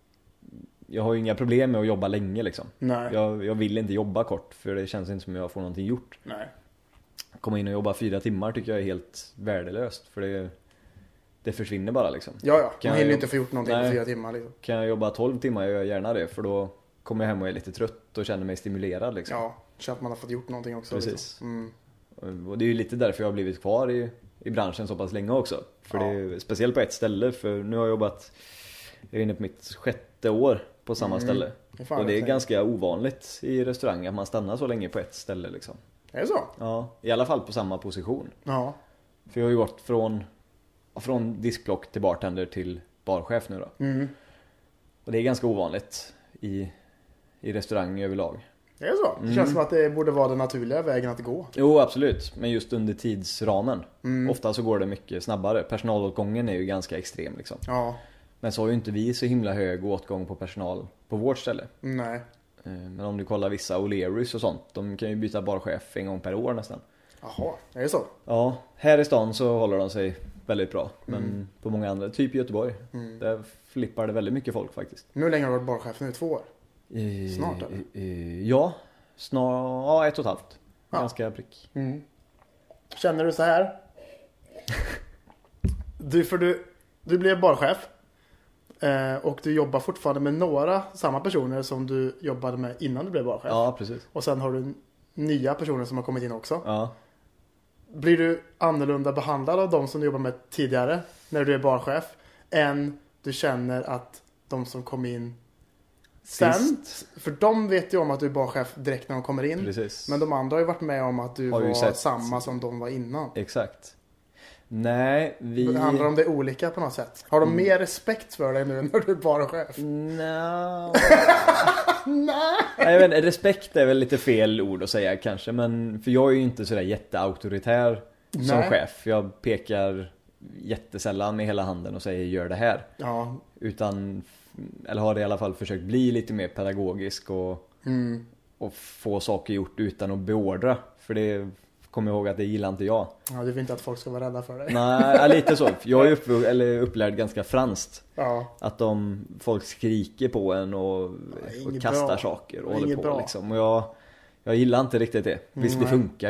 jag har ju inga problem med att jobba länge liksom.
Nej.
Jag, jag vill inte jobba kort, för det känns inte som jag får någonting gjort.
Nej.
Komma in och jobba fyra timmar tycker jag är helt värdelöst, för det, det försvinner bara liksom.
Ja, ja.
Kan
man hinner
jag,
inte få gjort någonting
nej,
på fyra timmar liksom.
Kan jag jobba tolv timmar, jag gör gärna det, för då kommer jag hem och är lite trött och känner mig stimulerad liksom.
Ja, känner att man har fått gjort någonting också.
Precis.
Liksom. Mm.
Och det är ju lite därför jag har blivit kvar i, i branschen så pass länge också. För ja. Det är speciellt på ett ställe, för nu har jag jobbat, jag är inne på mitt sjätte år på samma mm. ställe. Det och det är ganska ovanligt i restaurang att man stannar så länge på ett ställe liksom.
Är det så?
Ja, i alla fall på samma position.
Ja.
För jag har ju gått från, från diskblock till bartender till barchef nu då.
Mm. Och
det är ganska ovanligt i, i restaurang överlag.
Det är så? Det känns mm. som att det borde vara den naturliga vägen att gå.
Jo, absolut. Men just under tidsramen.
Mm.
Ofta så går det mycket snabbare. Personalåtgången är ju ganska extrem liksom.
Ja.
Men så har ju inte vi så himla hög åtgång på personal på vårt ställe.
Nej.
Men om du kollar vissa O'Learys och sånt, de kan ju byta barchef en gång per år nästan.
Jaha, är det så?
Ja, här i stan så håller de sig väldigt bra. Men
mm.
på många andra, typ i Göteborg, mm. där flippar det väldigt mycket folk faktiskt.
Men hur länge har du varit barchef nu? Två år?
I,
Snart eller?
I, ja, snart, ja, ett och ett halvt. Ja. Ganska prick.
Mm. Känner du så här? du, för du, du blev barchef. Eh, och du jobbar fortfarande med några samma personer som du jobbade med innan du blev barchef.
Ja, precis.
Och sen har du nya personer som har kommit in också.
Ja.
Blir du annorlunda behandlad av de som du jobbar med tidigare när du är barchef än du känner att de som kom in sen? Sist. För de vet ju om att du är barchef direkt när de kommer in.
Precis.
Men de andra har ju varit med om att du
har
var
sett...
samma som de var innan.
Exakt. Nej, vi...
Det handlar om det olika på något sätt. Har de
mm.
mer respekt för dig nu när du är barchef?
No.
Nej.
Jag vet inte, respekt är väl lite fel ord att säga kanske. Men för jag är ju inte sådär jätteauktoritär som Nej. chef. Jag pekar jättesällan med hela handen och säger gör det här.
Ja.
Utan, eller har det i alla fall försökt bli lite mer pedagogisk och,
mm.
och få saker gjort utan att beordra. För det kommer jag ihåg att det gillar inte jag.
Ja, du vill inte att folk ska vara rädda för dig.
Nej, lite så. Jag är upp, eller upplärd ganska franskt.
Ja.
Att de, folk skriker på en och, och kastar
bra.
saker och håller på
bra.
liksom. Och jag, jag gillar inte riktigt det. Visst, mm, det funkar ju.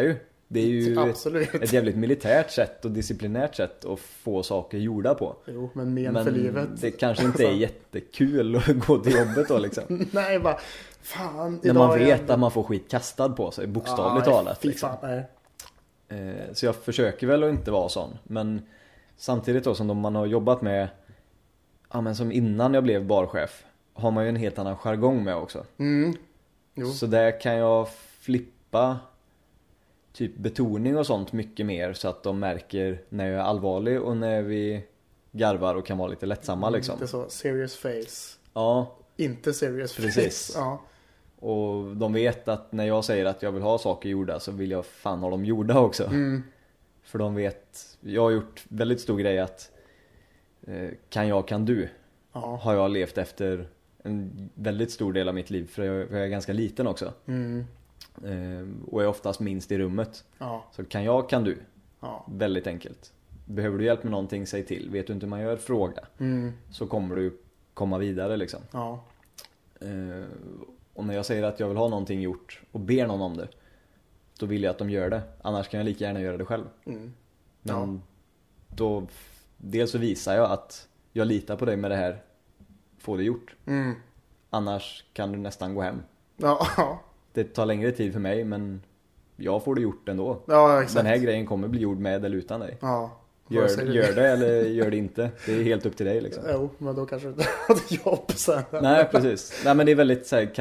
Det är ju
Absolut.
ett jävligt militärt sätt och disciplinärt sätt att få saker gjorda på.
Jo, men men för livet.
Det kanske inte är jättekul att gå till jobbet då liksom.
Nej, bara fan.
När man vet jag... att man får skit kastad på sig, bokstavligt ah, talat. Liksom.
Fan,
eh, så jag försöker väl att inte vara sån. Men samtidigt då som man har jobbat med, ja men som innan jag blev barchef, har man ju en helt annan jargong med också.
Mm. Jo.
Så där kan jag flippa typ betoning och sånt mycket mer så att de märker när jag är allvarlig och när vi garvar och kan vara lite lättsamma liksom.
Inte så serious face.
Ja.
Inte serious
Precis.
face. Ja.
Och de vet att när jag säger att jag vill ha saker gjorda så vill jag fan ha dem gjorda också.
Mm.
För de vet, jag har gjort väldigt stor grej att eh, kan jag, kan du.
Ja.
Har jag levt efter en väldigt stor del av mitt liv, för jag, för jag är ganska liten också.
Mm.
Eh, och är oftast minst i rummet.
Ja.
Så kan jag, kan du.
Ja.
Väldigt enkelt. Behöver du hjälp med någonting, säg till. Vet du inte hur man gör, fråga.
Mm.
Så kommer du komma vidare liksom.
Ja.
Eh, och när jag säger att jag vill ha någonting gjort och ber någon om det, då vill jag att de gör det. Annars kan jag lika gärna göra det själv.
Mm.
Men
Ja.
då, dels så visar jag att jag litar på dig med det här. Få det gjort.
Mm.
Annars kan du nästan gå hem.
Ja.
Det tar längre tid för mig, men jag får det gjort ändå.
Ja, exakt.
Den här grejen kommer bli gjord med eller utan dig.
Ja.
Gör, gör det eller gör det inte. Det är helt upp till dig liksom.
Jo, men då kanske du inte har ett jobb sen.
Nej, precis. Nej, men det är väldigt så här,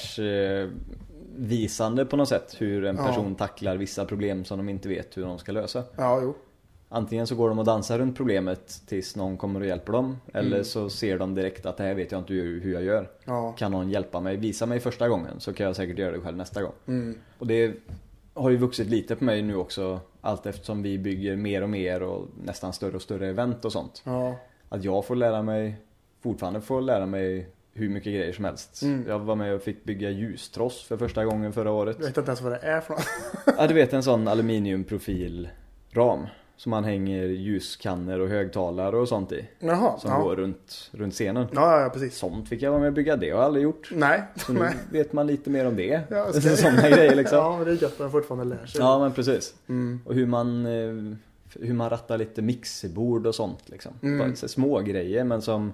karaktärsvisande på något sätt. Hur en person ja. tacklar vissa problem som de inte vet hur de ska lösa.
Ja, jo.
Antingen så går de och dansar runt problemet tills någon kommer och hjälper dem. Eller
Mm.
så ser de direkt att det här vet jag inte hur jag gör.
Ja.
Kan någon hjälpa mig, visa mig första gången, så kan jag säkert göra det själv nästa gång.
Mm.
Och det har ju vuxit lite på mig nu också. Allt eftersom vi bygger mer och mer och nästan större och större event och sånt.
Ja.
Att jag får lära mig, fortfarande får lära mig hur mycket grejer som helst.
Mm.
Jag var med och fick bygga ljustross för första gången förra året.
Jag vet inte ens vad det är för något.
Ja, du vet, en sån aluminiumprofilram som man hänger ljuskannor och högtalare och sånt i.
Jaha,
som
ja.
går runt, runt scenen.
Ja, ja, precis.
Sånt fick jag vara med och bygga, det har jag aldrig gjort.
Nej.
Så nu
Nej.
vet man lite mer om det.
Ja,
okay. Sådana grejer liksom.
Ja, men det är gött att man fortfarande lär sig.
Ja, men precis.
Mm.
Och hur man, hur man rattar lite mixerbord och sånt liksom.
Mm.
Bara så små grejer, men som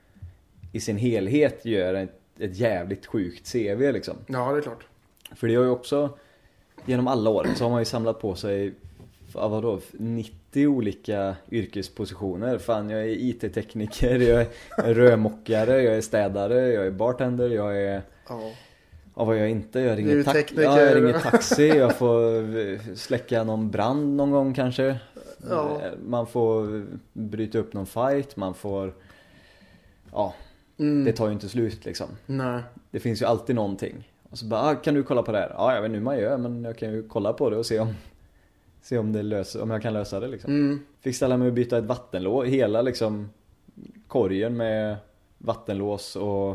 i sin helhet gör ett, ett jävligt sjukt C V liksom.
Ja, det är klart.
För det har ju också, genom alla år så har man ju samlat på sig, ja, vadå, nittio olika yrkespositioner. Fan, jag är I T-tekniker, jag är rörmokare, jag är städare, jag är bartender, jag är...
Ja.
Ja, vad jag inte, jag ringer, ta-
tekniker.
ja, jag ringer taxi, jag får släcka någon brand någon gång kanske.
Ja.
Man får bryta upp någon fight, man får... Ja,
Mm.
det tar ju inte slut liksom.
Nej.
Det finns ju alltid någonting. Och så bara, ah, kan du kolla på det här? Ja, jag vet inte hur man gör, men jag kan ju kolla på det och se om... Se om, det löser, om jag kan lösa det liksom.
Mm.
Fick ställa mig och byta ett vattenlås. Hela liksom korgen med vattenlås och...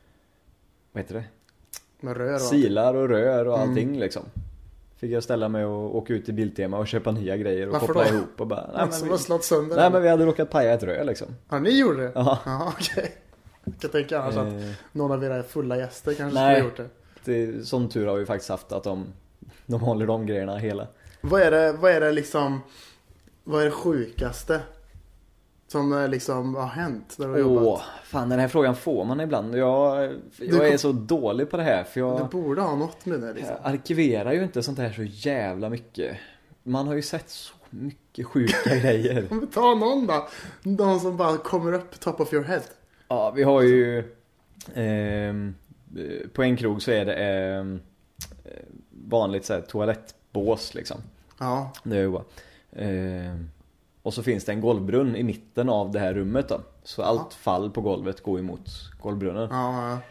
Vad heter det?
Med rör och
silar och rör och
Mm.
allting liksom. Fick jag ställa mig och åka ut till Biltema och köpa nya grejer och
Varför
koppla
då?
ihop och bara... Nej,
Som
men
har
vi,
slått sönder.
nej men vi hade råkat paja ett rör liksom.
Ja, ni gjorde det?
Ja.
Ja, okej. Jag kan tänka annars
Eh.
att någon av era fulla gäster kanske
Nej.
skulle ha gjort det.
Det, sån tur har vi faktiskt haft att de, de håller de grejerna hela.
Vad är det, vad är det liksom... Vad är det sjukaste som eh, liksom har hänt där du har
Åh,
jobbat?
fan, den här frågan får man ibland. Jag, jag
Du-
är så dålig på det här för
Du
jag,
borde ha något med det liksom.
jag arkiverar ju inte sånt här så jävla mycket. Man har ju sett så mycket sjuka grejer.
Men ta någon då. Någon som bara kommer upp top of your head.
Ja, vi har ju ehm, på en krog så är det ehm, vanligt så här toalettbås liksom.
Ja.
Det är ju bara. Ehm, och så finns det en golvbrunn i mitten av det här rummet då. Så allt fall på golvet går emot golvbrunnen.
Ja, ja.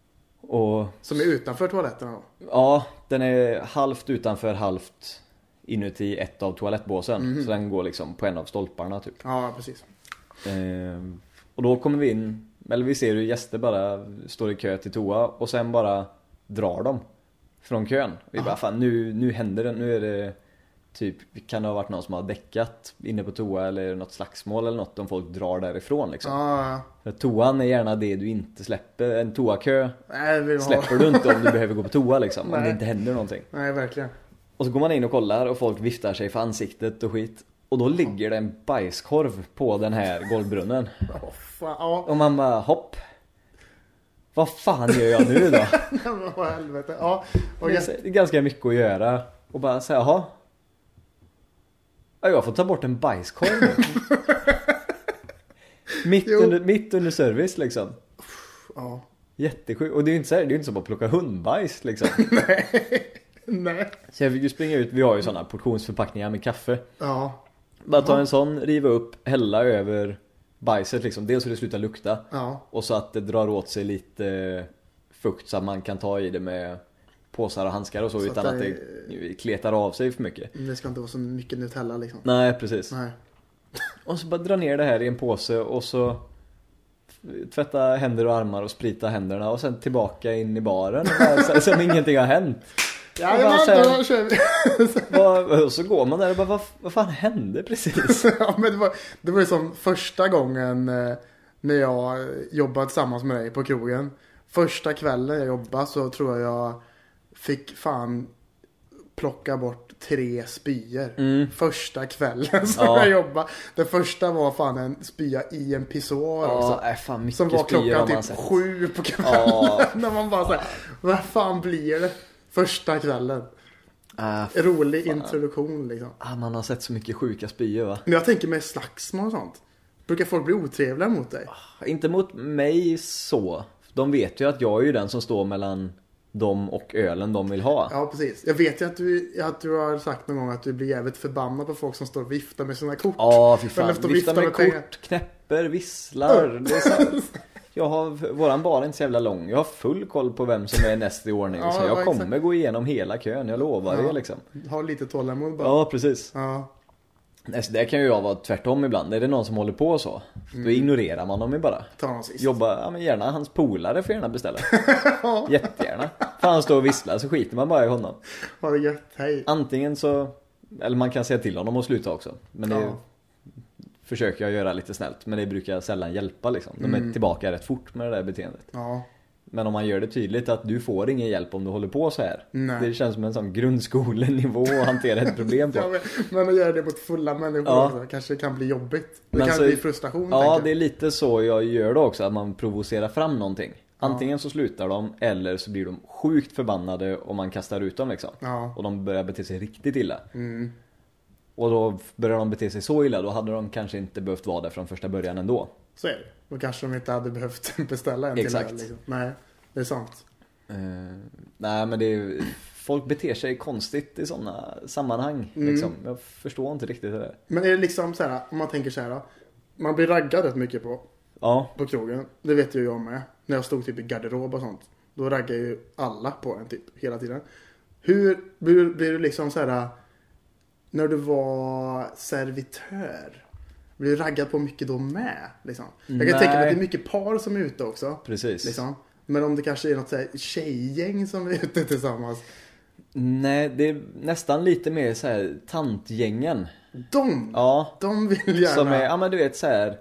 Och
Som är utanför toaletterna då.
ja, den är halvt utanför, halvt inuti ett av toalettbåsen.
Mhm.
Så den går liksom på en av stolparna typ.
Ja, precis.
Ehm, och då kommer vi in, eller vi ser hur gäster bara står i kö till toa och sen bara drar dem från kön. Vi bara, fan, nu, nu händer det, nu är det typ, kan det ha varit någon som har däckat inne på toa eller något slagsmål eller något om folk drar därifrån liksom.
Ja, ja.
För toan är gärna det du inte släpper, en toakö
Nej, vi har...
släpper du inte om du behöver gå på toa liksom, om
Nej.
det inte händer någonting.
Nej, verkligen.
Och så går man in och kollar och folk viftar sig för ansiktet och skit. Och då ligger det en bajskorv på den här golvbrunnen.
Oh, fan, ja.
Och man bara, hopp. Vad fan gör jag nu då?
Vad helvete. Ja, och
det är ganska mycket att göra. Och bara säga, jaha. Ja, jag får ta bort en bajskorv. mitt, under, mitt under service liksom.
Ja.
Jättesjukt. Och det är ju inte så här, det är inte som att plocka hundbajs liksom.
Nej. Nej.
Så jag fick ju springa ut. Vi har ju sådana portionsförpackningar med kaffe.
Ja.
Bara ta en sån, riva upp, hälla över bajset liksom. Dels så det slutar lukta.
Ja.
Och så att det drar åt sig lite fukt så att man kan ta i det med påsar och handskar och så, så utan att det, att det kletar av sig för mycket.
Det ska inte vara så mycket Nutella liksom.
Nej, precis.
Nej.
Och så bara dra ner det här i en påse och så tvätta händer och armar och sprita händerna och sen tillbaka in i baren så, som ingenting har hänt.
Ja, och, bara, då kör vi.
vad, och så går man där och bara, vad, vad fan hände precis?
Ja, men det var, det var ju som första gången eh, när jag jobbade tillsammans med dig på krogen. Första kvällen jag jobbade så tror jag jag fick fan plocka bort tre spyor. Mm. Första kvällen som ja. jag jobbade. Den första var fan en spya i en pissoar
ja,
också.
Är fan mycket
som var klockan typ
sett.
sju på kvällen. Ja. När man bara såhär, vad fan blir det? Första kvällen. Uh, Rolig fan. Introduktion liksom.
Ah, man har sett så mycket sjuka spyor va?
Men jag tänker med slagsmål och sånt. Brukar folk bli otrevliga mot dig?
Uh, inte mot mig så. De vet ju att jag är ju den som står mellan dem och ölen de vill ha.
Ja, precis. Jag vet ju att du, att du har sagt någon gång att du blir jävligt förbannad på folk som står och viftar med sina kort.
Ja, fy fan. Viftar, viftar med, med kort, pengar. Knäpper, visslar. Uh. Det är så. Jag har, våran bar är inte så jävla lång. Jag har full koll på vem som är näst i ordning. Ja, så jag kommer exakt. gå igenom hela kön, jag lovar ja. det liksom.
Har lite tålamod bara.
Ja, precis.
Ja.
Alltså, det kan ju jag vara tvärtom ibland. Är det någon som håller på så, mm. då ignorerar man dem ju bara. Jobba, ja, men gärna hans polare får gärna beställa. Jättegärna. För han står och visslar så skiter man bara i honom.
Ha det gött, hej.
Antingen så, eller man kan säga till honom att sluta också. Men det ja. försöker jag göra lite snällt. Men det brukar sällan hjälpa liksom. De är mm. tillbaka rätt fort med det där beteendet.
Ja.
Men om man gör det tydligt att du får ingen hjälp om du håller på så här.
Nej.
Det känns som en sån grundskolenivå att hantera ett problem på.
Ja, men, men att göra det mot fulla människor ja. också, kanske kan bli jobbigt. Det men kan så, bli frustration.
Ja, det är lite så jag gör det också. Att man provocerar fram någonting. Antingen ja. så slutar de eller så blir de sjukt förbannade och man kastar ut dem liksom.
Ja.
Och de börjar bete sig riktigt illa.
Mm.
Och då börjar de bete sig så illa. Då hade de kanske inte behövt vara där från första början ändå.
Så är det. Då kanske de inte hade behövt beställa en
Exakt.
till. Liksom. Nej, det är sant.
Uh, nej, men det är, folk beter sig konstigt i sådana sammanhang. Mm. Liksom. Jag förstår inte riktigt det där.
Men är det liksom så här, om man tänker så här. Man blir raggad rätt mycket på,
ja.
på krogen. Det vet ju jag med. När jag stod typ i garderob och sånt. Då raggar ju alla på en typ hela tiden. Hur blir, blir du liksom så här... När du var servitör, blir du raggad på mycket då med? Liksom? Jag kan Nej. tänka mig att det är mycket par som är ute också.
Precis.
Liksom. Men om det kanske är något så här tjejgäng som är ute tillsammans.
Nej, det är nästan lite mer så här tantgängen.
De?
Ja.
De vill gärna.
Som är, ja men du vet så här,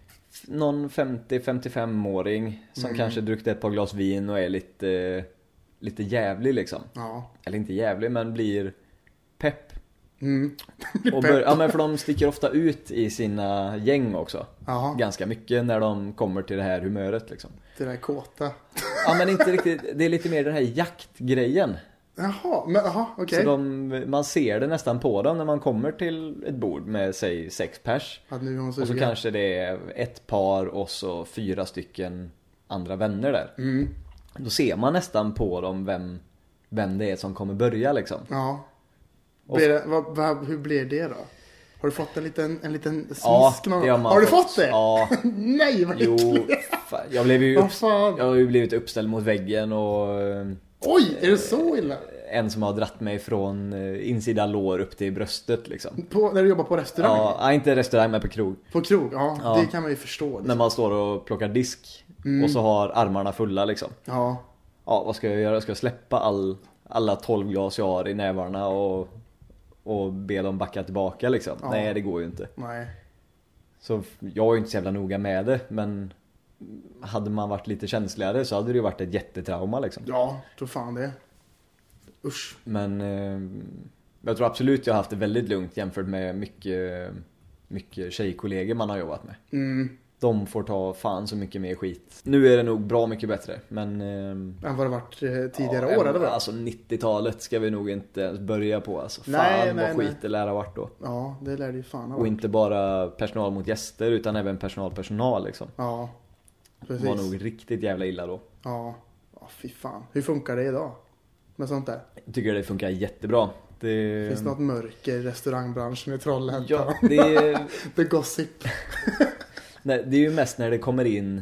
någon femtio till femtiofem-åring som mm. kanske druckit ett par glas vin och är lite, lite jävlig liksom.
Ja.
Eller inte jävlig, men blir pepp.
Mm.
och bör, ja, men för de sticker ofta ut i sina gäng också.
Aha.
Ganska mycket när de kommer till det här humöret liksom.
Till det här kåta.
Ja, men inte riktigt. Det är lite mer den här jaktgrejen.
Jaha, men aha, okej. Okay.
Så de, man ser det nästan på dem när man kommer till ett bord med, säg, sex pers.
Att nu hon
och så kanske det är ett par och så fyra stycken andra vänner där.
Mm.
Då ser man nästan på dem vem, vem det är som kommer börja liksom.
Ja. Blir det, vad, vad, hur blir det då? Har du fått en liten, en liten smisk?
Ja,
någon? Har, har du fått det?
Ja.
Nej, vad
jo, fan. Jag blev ju upp, jag har ju blivit uppställd mot väggen och...
Oj, är det så illa?
En som har dratt mig från insida lår upp till bröstet liksom.
På, när du jobbar på restaurang?
Ja, inte restaurang men på krog.
På krog, ja, ja. Det kan man ju förstå. Liksom.
När man står och plockar disk mm. och så har armarna fulla liksom.
Ja.
Ja, vad ska jag göra? Ska jag släppa all, alla tolv glas jag har i nävarna och... och be dem backa tillbaka liksom. Ja. Nej, det går ju inte.
Nej.
Så jag är ju inte så jävla noga med det, men hade man varit lite känsligare så hade det ju varit ett jättetrauma liksom.
Ja, tror fan det. Usch.
Men eh, Jag tror absolut jag har haft det väldigt lugnt jämfört med mycket, mycket tjejkollegor man har jobbat med.
Mm.
De får ta fan så mycket mer skit. Nu är det nog bra mycket bättre, men... Eh,
än vad det varit eh, tidigare
ja,
år, eller vad?
Alltså nittiotalet ska vi nog inte ens börja på. Alltså, fan
Nej,
vad
nej,
skit
nej.
det lär ha varit då.
Ja, det lär det ju fan ha
Och
varit.
inte bara personal mot gäster, utan även personal personal liksom.
Ja, precis.
Det var nog riktigt jävla illa då.
Ja, ja fy fan. Hur funkar det idag? Med sånt där?
Jag tycker det funkar jättebra. Det...
Finns det något mörker i restaurangbranschen i Trollhättan?
Ja, det är...
The gossip.
Nej, det är ju mest när det kommer in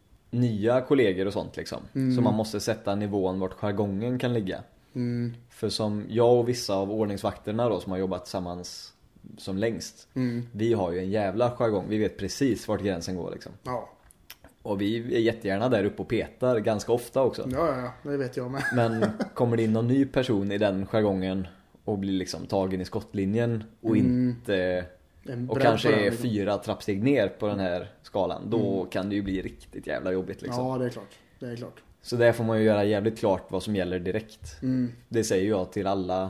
nya kollegor och sånt liksom.
Mm.
Så man måste sätta nivån vart jargongen kan ligga.
Mm.
För som jag och vissa av ordningsvakterna då som har jobbat tillsammans som längst.
Mm.
Vi har ju en jävla jargong. Vi vet precis vart gränsen går liksom.
Ja.
Och vi är jättegärna där uppe och petar ganska ofta också.
Ja, ja, ja, det vet jag med.
Men kommer det in någon ny person i den jargongen och blir liksom tagen i skottlinjen och
Mm.
inte...
En
Och
bredd
kanske
på den,
är
liksom.
fyra trappsteg ner på den här skalan. Då
Mm.
kan det ju bli riktigt jävla jobbigt liksom.
Ja, det är klart. Det är klart.
Så där får man ju göra jävligt klart vad som gäller direkt.
Mm.
Det säger jag till alla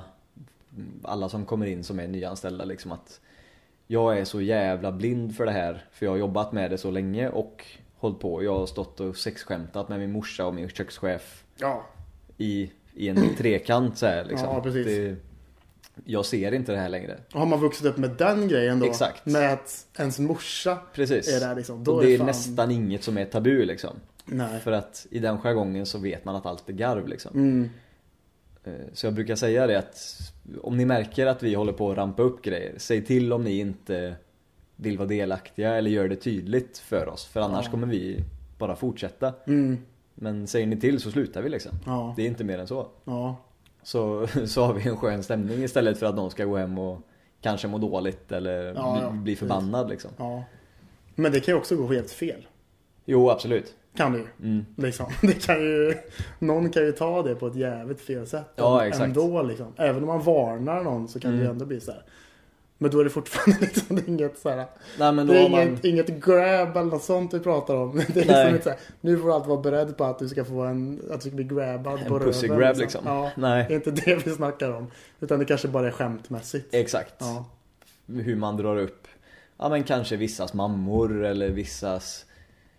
Alla som kommer in som är nyanställda liksom, att jag är så jävla blind för det här. För jag har jobbat med det så länge och hållit på. Jag har stått och sexskämtat med min morsa och min kökschef
Ja.
i, i en trekant så här, liksom.
Ja, precis.
Det, jag ser inte det här längre.
Och har man vuxit upp med den grejen då?
Exakt.
Med att ens morsa
Precis.
är där liksom. Då
och det är,
fan...
nästan inget som är tabu liksom.
Nej.
För att i den jargongen så vet man att allt är garv liksom.
Mm.
Så jag brukar säga det att om ni märker att vi håller på att rampa upp grejer, säg till om ni inte vill vara delaktiga eller gör det tydligt för oss. För annars
Ja.
kommer vi bara fortsätta.
Mm.
Men säger ni till så slutar vi liksom.
Ja.
Det är inte mer än så.
Ja.
Så, så har vi en skön stämning istället för att någon ska gå hem och kanske må dåligt eller
Ja, ja.
bli, bli förbannad liksom.
Ja. Men det kan ju också gå helt fel.
Jo, absolut.
Kan det ju.
Mm.
Liksom. Det kan ju, någon kan ju ta det på ett jävligt fel sätt.
Ja, exakt.
Ändå, liksom. Även om man varnar någon så kan
Mm.
det ju ändå bli så här. Men då är det fortfarande liksom inget så här.
Nej, men då
Det är
har man...
inget, inget grab eller något sånt vi pratar om. Det är
Nej.
liksom inte så här, nu får du alltid vara beredd på att du ska få en, att du ska bli grabbad
En
på
pussy
röven,
grab liksom.
Ja,
Nej.
det är inte det vi snackar om. Utan det kanske bara är skämtmässigt.
Exakt.
Ja.
Hur man drar upp, ja men kanske vissas mammor eller vissas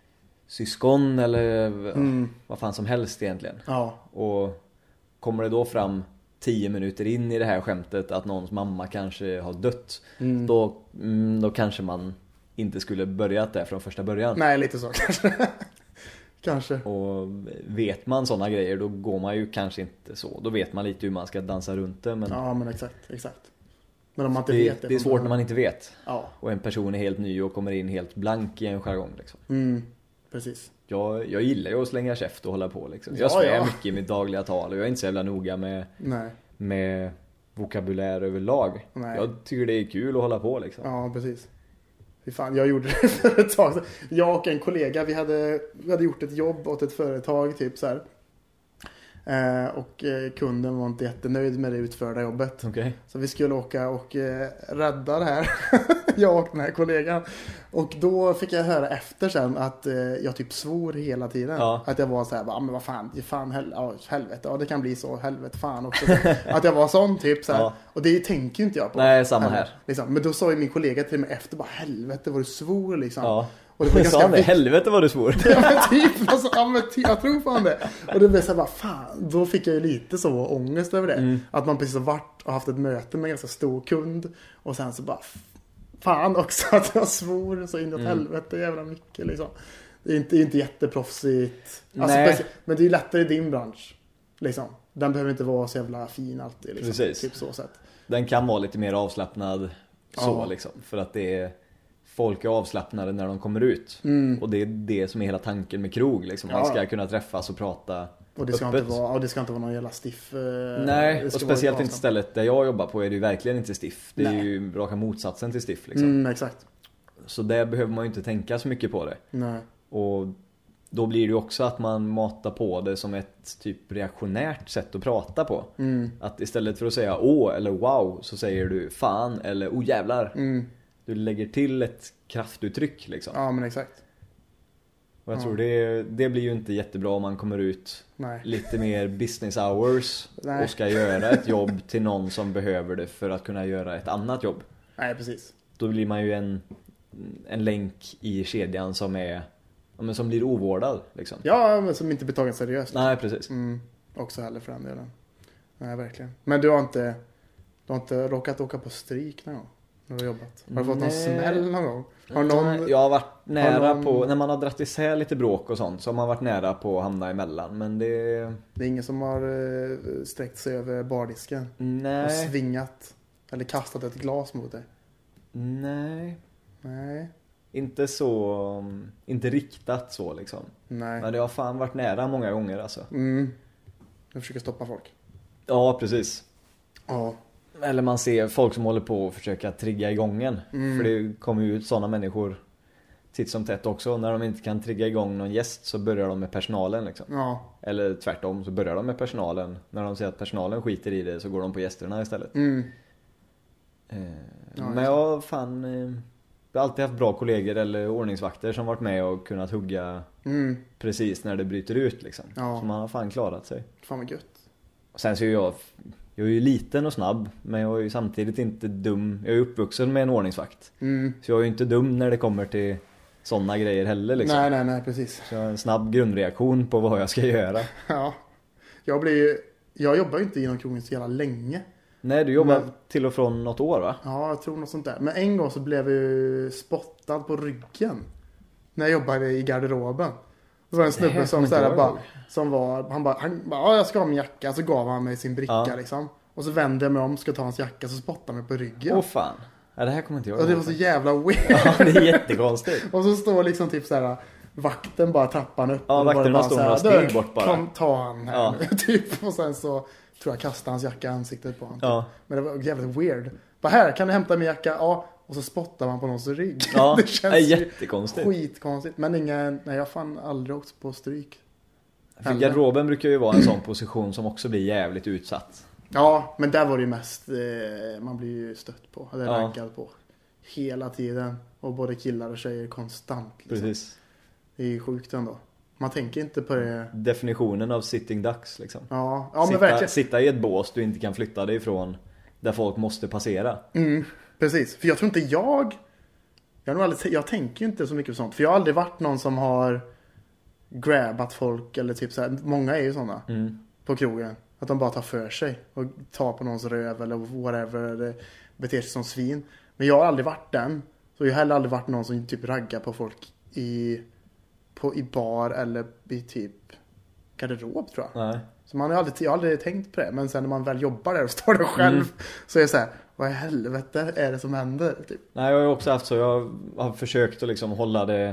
syskon eller
Mm.
vad fan som helst egentligen.
Ja.
Och kommer det då fram tio minuter in i det här skämtet att någons mamma kanske har dött,
Mm.
då, mm, då kanske man inte skulle börjat där från första början.
Nej, lite så kanske. Kanske.
Och vet man sådana grejer, då går man ju kanske inte så. Då vet man lite hur man ska dansa runt det. Men
Ja, men exakt, exakt. Men om man inte
det,
vet det.
det är svårt när man inte vet.
Ja.
Och en person är helt ny och kommer in helt blank i en jargong liksom.
Mm. Precis.
Jag, jag gillar ju att slänga käft och hålla på liksom.
Ja,
Jag svär
ja.
mycket i mitt dagliga tal och jag är inte så jävla noga med,
Nej.
med vokabulär överlag.
Nej.
Jag tycker det är kul att hålla på liksom.
Ja, precis. Fy fan, jag gjorde det för ett tag sedan. Jag och en kollega, vi hade, vi hade gjort ett jobb åt ett företag typ så här. Eh, och eh, kunden var inte jättenöjd med det utförda jobbet.
Okej.
Så vi skulle åka och eh, rädda det här. Jag och den här kollegan. Och då fick jag höra efter sen att eh, jag typ svor hela tiden.
Ja.
Att jag var så här, ja men vad fan, det är fan hel- ja, helvete. Ja, det kan bli så, helvete fan också. Att jag var sån typ så här.
Ja.
Och det tänker ju inte jag på.
Nej, samma
Heller,
här.
Liksom. Men då sa ju min kollega till mig efter bara, helvete vad du svor liksom.
Ja.
Och det var
Sa
ganska
han det?
viktigt.
Helvete vad du svor.
Ja men typ, alltså, ja, men ty, jag tror fan det. Och det blev så här bara, fan, då fick jag ju lite så ångest över det.
Mm.
Att man precis har varit och haft ett möte med en ganska stor kund. Och sen så bara, fan också att jag svor så inåt
Mm.
helvete jävla mycket liksom. Det är inte, det är inte jätteproffsigt. Alltså,
Nej.
speci- men det är ju lättare i din bransch. Liksom. Den behöver inte vara så jävla fin alltid. Liksom.
Precis.
Typ så sätt.
Den kan vara lite mer avslappnad så
Ja.
liksom. För att det är, folk är avslappnade när de kommer ut.
Mm.
Och det är det som är hela tanken med krog liksom. Man
Ja.
ska kunna träffas och prata
Och det ska
öppet.
inte vara, och det ska inte vara någon jävla stiff. eh,
Nej,
det
och
ska vara
speciellt
bra
inte
snabbt.
stället där jag jobbar på är det ju verkligen inte stiff. Det är
Nej.
ju raka motsatsen till stiff liksom.
Mm, exakt.
Så där behöver man ju inte tänka så mycket på det.
Nej.
Och då blir det ju också att man matar på det som ett typ reaktionärt sätt att prata på.
Mm.
Att istället för att säga åh eller wow så säger du fan eller oh jävlar.
Mm.
Du lägger till ett kraftuttryck liksom.
Ja, men exakt.
Och jag ja. tror det, det blir ju inte jättebra om man kommer ut Nej. lite mer business hours Nej. och ska göra ett jobb till någon som behöver det för att kunna göra ett annat jobb.
Nej, precis.
Då blir man ju en, en länk i kedjan som är ja, men som blir ovårdad liksom.
Ja, men som inte blir tagen seriöst.
Nej, precis.
Mm, också heller för den delen. Nej, verkligen. Men du har inte du har inte råkat åka på stryk någon gång när du har jobbat? Har du fått någon smäll någon gång? Har någon,
jag har varit nära har någon... på, när man har dratt isär lite bråk och sånt, så har man varit nära på att hamna emellan. Men det...
Det är ingen som har uh, sträckt sig över bardisken
Nej.
och svingat eller kastat ett glas mot dig?
Nej.
Nej.
Inte så, inte riktat så liksom.
Nej.
Men det har fan varit nära många gånger alltså.
Mm. Du försöker stoppa folk.
Ja, precis.
Ja.
Eller man ser folk som håller på att försöka trigga igång en. Mm. För det kommer ju ut sådana människor titt som tätt också. När de inte kan trigga igång någon gäst så börjar de med personalen liksom.
Ja.
Eller tvärtom så börjar de med personalen. När de ser att personalen skiter i det så går de på gästerna istället.
Mm.
Eh, ja, men jag fan... Eh, jag har alltid haft bra kollegor eller ordningsvakter som varit med och kunnat hugga
mm.
precis när det bryter ut liksom.
Ja.
Så man har fan klarat sig.
Fan vad gött.
Och sen så är jag... Jag är ju liten och snabb, men jag är ju samtidigt inte dum. Jag är uppvuxen med en ordningsvakt.
Mm.
Så jag är ju inte dum när det kommer till sådana grejer heller liksom.
Nej, nej, nej, precis.
Så jag har en snabb grundreaktion på vad jag ska göra.
Ja. Jag blir ju... Jag jobbar ju inte inom krogen så jävla länge.
Nej, du jobbar
men...
till och från något år va?
Ja, jag tror något sånt där. Men en gång så blev jag ju spottad på ryggen. När jag jobbade i garderoben. Det var en snubbe som, så här, bara, som var... Han bara, han bara, ja jag ska ha min jacka. Så gav han mig sin bricka ja. liksom. Och så vände jag mig om, ska ta hans jacka. Så spottade han mig på ryggen.
Åh fan. Ja, det här kommer inte jag ihåg.
Och det var så jävla weird.
Ja, det är jättekonstigt.
Och så står liksom typ så här... Vakten bara trappan upp.
Ja, vakterna står några steg bort bara.
Kom, ta han här
ja.
nu, typ. Och sen så tror jag kastade hans jacka i ansiktet på honom.
Ja.
Men det var jävligt weird. Bara här, kan du hämta min jacka? Ja. Och så spottar man på någons rygg.
Ja,
det känns
det är jättekonstigt.
Skitkonstigt. Men ingen, nej jag fan aldrig åkt på stryk.
För garderoben brukar ju vara en sån position som också blir jävligt utsatt.
Ja, men där var det ju mest eh, man blir ju stött på. Eller
ja.
rankad på. Hela tiden. Och både killar och tjejer konstant. Liksom.
Precis.
Det är ju sjukt ändå. Man tänker inte på det.
Definitionen av sitting ducks liksom.
Ja, ja men
sitta,
verkligen.
Sitta i ett bås du inte kan flytta dig ifrån. Där folk måste passera.
Mm, precis. För jag tror inte jag... Jag, har nog aldrig, jag tänker ju inte så mycket på sånt. För jag har aldrig varit någon som har grabbat folk. Eller typ så här. Många är ju sådana.
Mm.
På krogen. Att de bara tar för sig. Och tar på någons röv eller whatever. Eller beter sig som svin. Men jag har aldrig varit den. Så jag har heller aldrig varit någon som typ raggar på folk i... På, i bar eller i typ garderob tror jag.
Nej.
Så man har aldrig, jag har aldrig tänkt på det. Men sen när man väl jobbar där och står där själv mm. så är det så här, vad i helvete är det som händer? Typ.
Nej, jag har ju också haft så. Jag har försökt att liksom hålla det...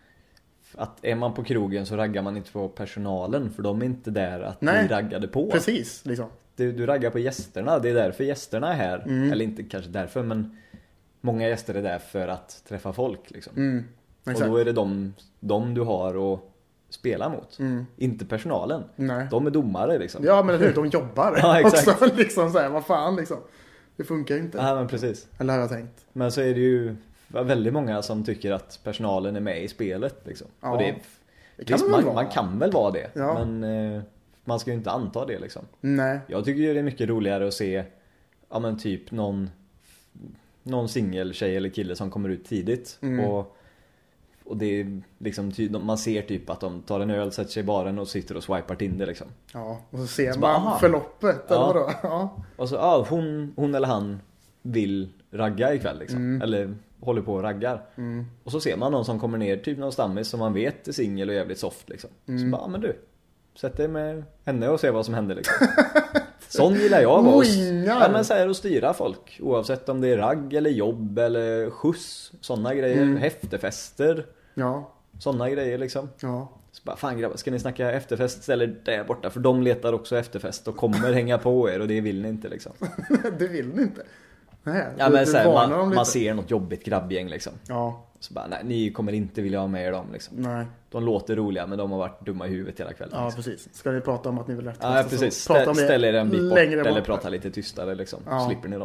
Att är man på krogen så raggar man inte på personalen. För de är inte där att
Nej.
bli raggade på.
Precis, liksom.
Du, du raggar på gästerna. Det är därför gästerna är här.
Mm.
Eller inte kanske därför, men många gäster är där för att träffa folk liksom.
Mm.
Och då är det de, de du har att spela mot.
Mm.
Inte personalen.
Nej.
De är domare liksom.
Ja, men hur? De jobbar.
Ja, exakt.
Också, liksom så här, vad fan liksom. Det funkar ju inte.
Ja, men precis.
Eller har jag tänkt.
Men så är det ju väldigt många som tycker att personalen är med i spelet liksom.
Ja.
Och det,
det kan
visst,
man,
man, man kan väl vara det.
Ja.
Men eh, man ska ju inte anta det liksom.
Nej.
Jag tycker ju det är mycket roligare att se ja men typ någon någon singel tjej eller kille som kommer ut tidigt
mm. och
och det är liksom man ser typ att de tar en öl, sätter sig i baren och sitter och swipar Tinder liksom.
Ja, och så ser
så
man
bara,
förloppet
ja.
eller vadå? Ja.
Och så ja, hon hon eller han vill ragga ikväll liksom.
Mm.
Eller håller på och raggar.
Mm.
Och så ser man någon som kommer ner typ någon stammis som man vet är singel och jävligt soft liksom.
Mm.
Så bara, ja, men du, sätt dig med henne och se vad som händer liksom. Sån gillar jag var ja, men så här att styra folk. Oavsett om det är ragg eller jobb eller skjuts. Sådana grejer,
mm.
efterfester.
Ja.
Sådana grejer liksom.
Ja.
Så bara, fan grabbar, ska ni snacka efterfest eller där borta? För de letar också efterfest och kommer hänga på er och det vill ni inte liksom.
Det vill ni inte. Nej,
ja,
du,
men
du
så här, man,
man
ser något jobbigt grabbgäng liksom.
Ja.
Så bara, nej, ni kommer inte vilja ha med er dem liksom.
Nej.
De låter roliga men de har varit dumma i huvudet hela kvällen.
Ja,
liksom.
precis. Ska ni prata om att ni vill rätt?
Ja, precis. Stä, ställ er en bit bort eller prata lite tystare liksom.
Ja.
Slipper ni dem.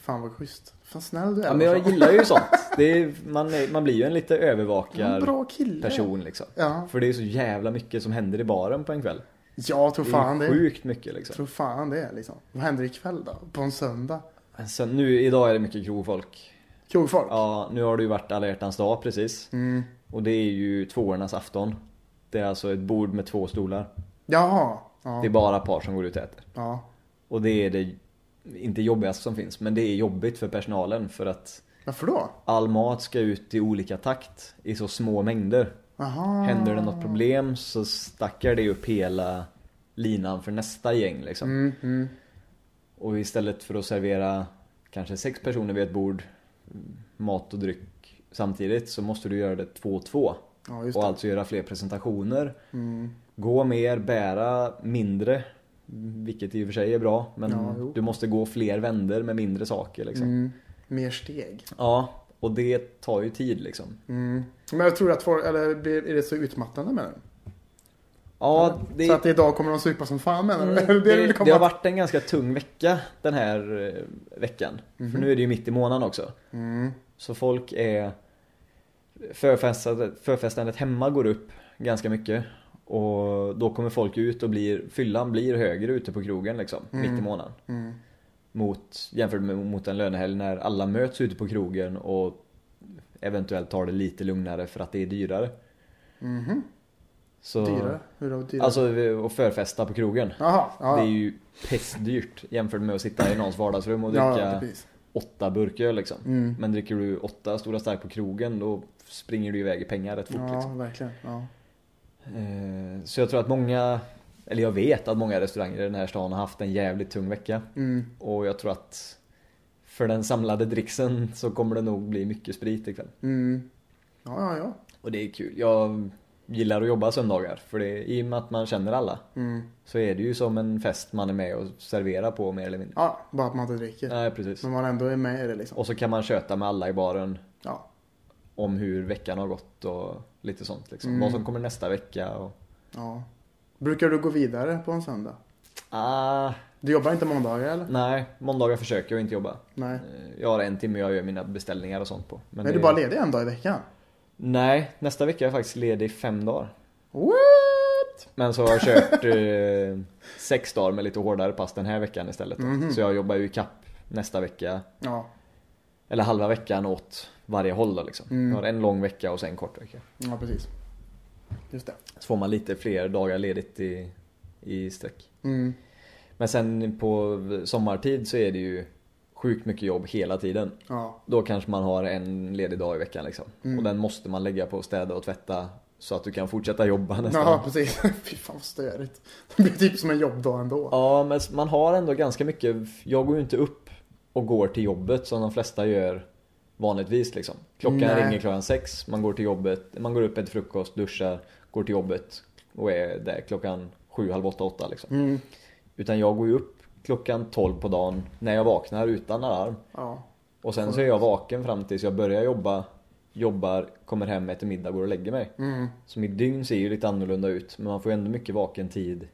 Fan vad schysst. Fan snäll du är.
Ja, men jag gillar ju sånt. Det är, man, är, man blir ju en lite övervakar
bra kille.
person liksom.
Ja.
För det är så jävla mycket som händer i baren på en kväll.
Ja, tror fan det.
Det är sjukt mycket liksom.
Tror fan det liksom. Vad händer ikväll då? På en söndag?
Sen, nu, idag är det mycket krogfolk.
Krogfolk?
Ja, nu har det ju varit alla hjärtans dag precis.
Mm.
Och det är ju tvåornas afton. Det är alltså ett bord med två stolar.
Jaha. Ja.
Det är bara par som går ut och äter.
Ja.
Och det är det inte jobbigaste som finns. Men det är jobbigt för personalen för att
varför då?
all mat ska ut i olika takt i så små mängder.
Aha.
Händer det något problem så stackar det upp hela linan för nästa gäng liksom.
Mm, mm.
Och istället för att servera kanske sex personer vid ett bord, mat och dryck samtidigt, så måste du göra det två och två.
Ja, just
och
det.
alltså göra fler presentationer.
Mm.
Gå mer, bära mindre, vilket i och för sig är bra. Men
ja,
du måste gå fler vänder med mindre saker liksom.
Mm. Mer steg.
Ja, och det tar ju tid liksom.
Mm. Men jag tror att folk, eller blir, är det så utmattande med den?
Ja, det...
Så att idag kommer de supa som fan med
mm,
det,
det,
det,
det har varit en ganska tung vecka den här eh, veckan.
Mm-hmm.
För nu är det ju mitt i månaden också.
Mm.
Så folk är förfestandet, förfestandet hemma går upp ganska mycket. Och då kommer folk ut och blir, fyllan blir högre ute på krogen liksom,
mm.
mitt i månaden.
Mm.
Mot, jämfört med mot en lönehelg när alla möts ute på krogen och eventuellt tar det lite lugnare för att det är dyrare.
Mm-hmm.
Så,
dyrare? Hur då dyrare?
Alltså att förfesta på krogen.
Aha, aha.
Det är ju pestdyrt jämfört med att sitta i någons vardagsrum och dricka
ja,
åtta burkar liksom.
Mm.
Men dricker du åtta stora stark på krogen, då springer du iväg i pengar rätt fort
ja,
liksom.
verkligen. Ja.
Eh, så jag tror att många, eller jag vet att många restauranger i den här stan har haft en jävligt tung vecka.
Mm.
Och jag tror att för den samlade dricksen så kommer det nog bli mycket sprit ikväll.
Mm. Ja, ja, ja.
Och det är kul. Jag gillar att jobba söndagar, för det, i och med att man känner alla,
Mm.
så är det ju som en fest man är med och serverar på mer eller mindre.
Ja, bara att man inte dricker.
Nej, precis.
Men man ändå är med i det liksom.
Och så kan man köta med alla i baren
Ja.
om hur veckan har gått och lite sånt liksom.
Mm.
Vad som kommer nästa vecka och...
Ja. Brukar du gå vidare på en söndag?
Ah,
Du jobbar inte måndagar eller?
nej, måndagar försöker jag inte jobba.
Nej.
Eh, Jag har en timme jag gör mina beställningar och sånt på. Men
är
det...
du bara ledig en dag i veckan?
Nej, nästa vecka är jag faktiskt ledig fem dagar.
What?
Men så har jag kört eh, sex dagar med lite hårdare pass den här veckan istället då.
Mhm.
Så jag jobbar ju i kapp nästa vecka.
Ja.
Eller halva veckan åt varje håll då liksom.
Mm.
Jag har en lång vecka och sen en kort vecka.
Ja, precis. Just det.
Så får man lite fler dagar ledigt i, i sträck.
Mm.
Men sen på sommartid så är det ju sjukt mycket jobb hela tiden.
Ja.
Då kanske man har en ledig dag i veckan liksom.
Mm.
Och den måste man lägga på att städa och tvätta så att du kan fortsätta jobba nästan.
Ja, precis. Fy fan vad störigt. Det blir typ som en jobbdag ändå.
Ja, men man har ändå ganska mycket. Jag går ju inte upp och går till jobbet som de flesta gör vanligtvis liksom. Klockan
Nej.
ringer klockan sex, man går till jobbet, man går upp, äter frukost, duschar, går till jobbet och är där klockan sju, halv åtta, åtta liksom.
Mm.
Utan jag går ju upp klockan tolv på dagen när jag vaknar utan alarm.
Ja.
Och sen så är jag vaken fram tills jag börjar jobba, jobbar, kommer hem, äter middag, går och lägger mig.
Mm.
Så mitt dygn ser ju lite annorlunda ut, men man får ju ändå mycket vaken tid.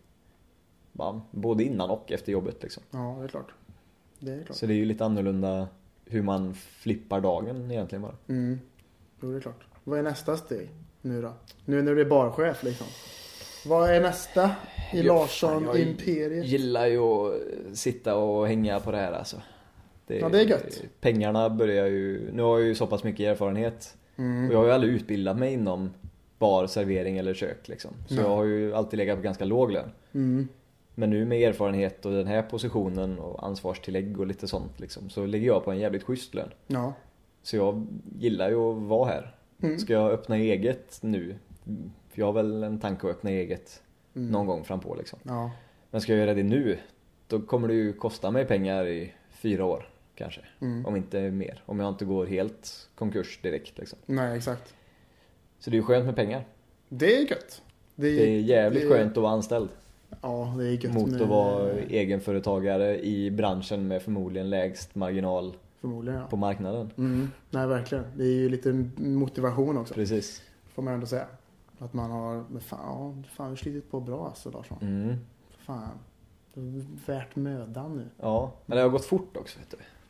Ja, både innan och efter jobbet liksom.
Ja, det är klart. Det är klart.
Så det är ju lite annorlunda hur man flippar dagen egentligen bara.
Mm. Jo, det är klart. Vad är nästa steg nu då? Nu när du är barchef liksom. Vad är nästa i
Ja,
Larsson
fan, jag
Imperiet?
gillar ju att sitta och hänga på det här alltså. Det,
Ja, det är gött.
Pengarna börjar ju, nu har jag ju så pass mycket erfarenhet.
Mm.
Och jag har ju aldrig utbildat mig inom bar, servering eller kök liksom. Så
Nej.
jag har ju alltid legat på ganska låg lön.
Mm.
Men nu med erfarenhet och den här positionen och ansvarstillägg och lite sånt liksom, så ligger jag på en jävligt schysst lön.
Ja.
Så jag gillar ju att vara här.
Mm.
Ska jag öppna eget nu? För jag har väl en tanke att öppna eget
Mm.
någon gång fram på liksom.
Ja.
Men ska jag göra det nu, då kommer det ju kosta mig pengar i fyra år kanske.
Mm.
Om inte mer. Om jag inte går helt konkurs direkt liksom.
Nej, exakt.
Så det är ju skönt med pengar.
Det är gött. Det är,
Det är jävligt
det är-
skönt att vara anställd.
Ja, det är gött
Mot
med-
att vara egenföretagare i branschen med förmodligen lägst marginal
Förmodligen, ja.
på marknaden.
Mm. Nej, verkligen. Det är ju lite motivation också.
Precis.
Får man ändå säga. Att man har, men fan, ja, fan, du slitit på bra alltså, Larsson.
Mm.
Fan. Det är värt mödan nu.
Ja, men det har gått fort också vet du.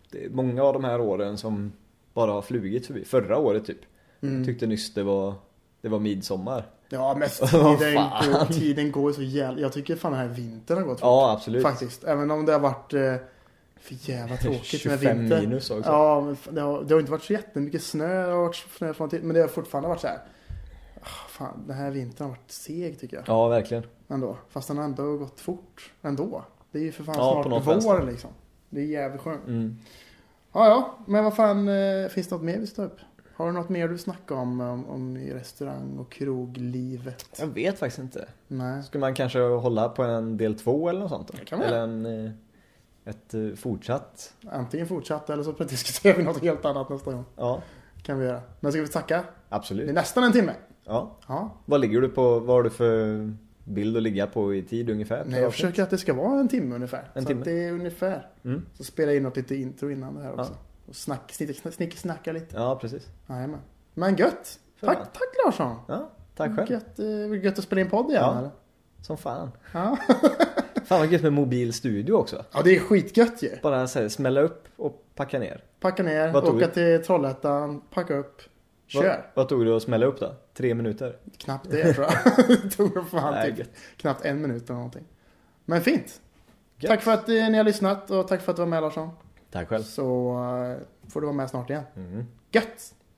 det är många av de här åren som bara har flugit förbi. Förra året typ. Mm. Tyckte nyss det var, det var midsommar.
Ja, men tiden, går, tiden går så jävla... Jag tycker fan den här vintern har gått fort.
Ja, absolut.
Faktiskt. Även om det har varit eh, för jävla tråkigt med vinter.
tjugofem minus också.
Ja, men det har, det har inte varit så jättemycket snö. Det har varit snö från tid, men det har fortfarande varit så här. Oh, fan, den här vintern har varit seg tycker jag.
Ja, verkligen.
Ändå. Fast den har ändå gått fort. Ändå. Det är ju för fan
ja,
snart vår liksom. Det är jävligt skönt.
Mm.
Ja, ja. Men vad fan, eh, finns det något mer vi ska ta upp? Har du något mer du snackar om, om, om i restaurang- och kroglivet?
Jag vet faktiskt inte.
Nej.
Ska man kanske hålla på en del två eller något sånt då?
Det kan man.
Eller en, ett fortsatt?
Antingen fortsatt eller så diskuterar vi något helt annat nästa gång.
Ja.
Kan vi göra. Men ska vi tacka?
Absolut.
Det är nästan en timme.
Ja.
Ja.
Vad ligger du på? Vad har du för bild att ligga på i tid ungefär?
Nej, jag försöker att det ska vara en timme ungefär.
En
så
timme.
Att det är ungefär.
Mm.
Så spelar jag in något lite intro innan det här också.
Ja.
Och snack, snick, snick, snacka lite.
Ja, precis.
Jajamän. Men gött. Tack, tack Larsson.
Ja, tack själv.
Gött, eh, gött att spela in podd igen,
ja.
eller?
Som fan.
Ja.
Fan vad gött med mobil studio också.
Ja, det är skitgött ju.
Bara så här, smälla upp och packa ner.
Packa ner, åka du? till Trollhättan, packa upp, kör.
Vad, vad tog du att smälla upp då? Tre minuter?
Knappt det tror jag. Det tog fan
Nej,
typ knappt en minut eller någonting. Men fint.
Gött.
Tack för att eh, ni har lyssnat och tack för att du var med Larsson.
Tack själv.
Så uh, får du vara med snart igen.
Mm.
Gött!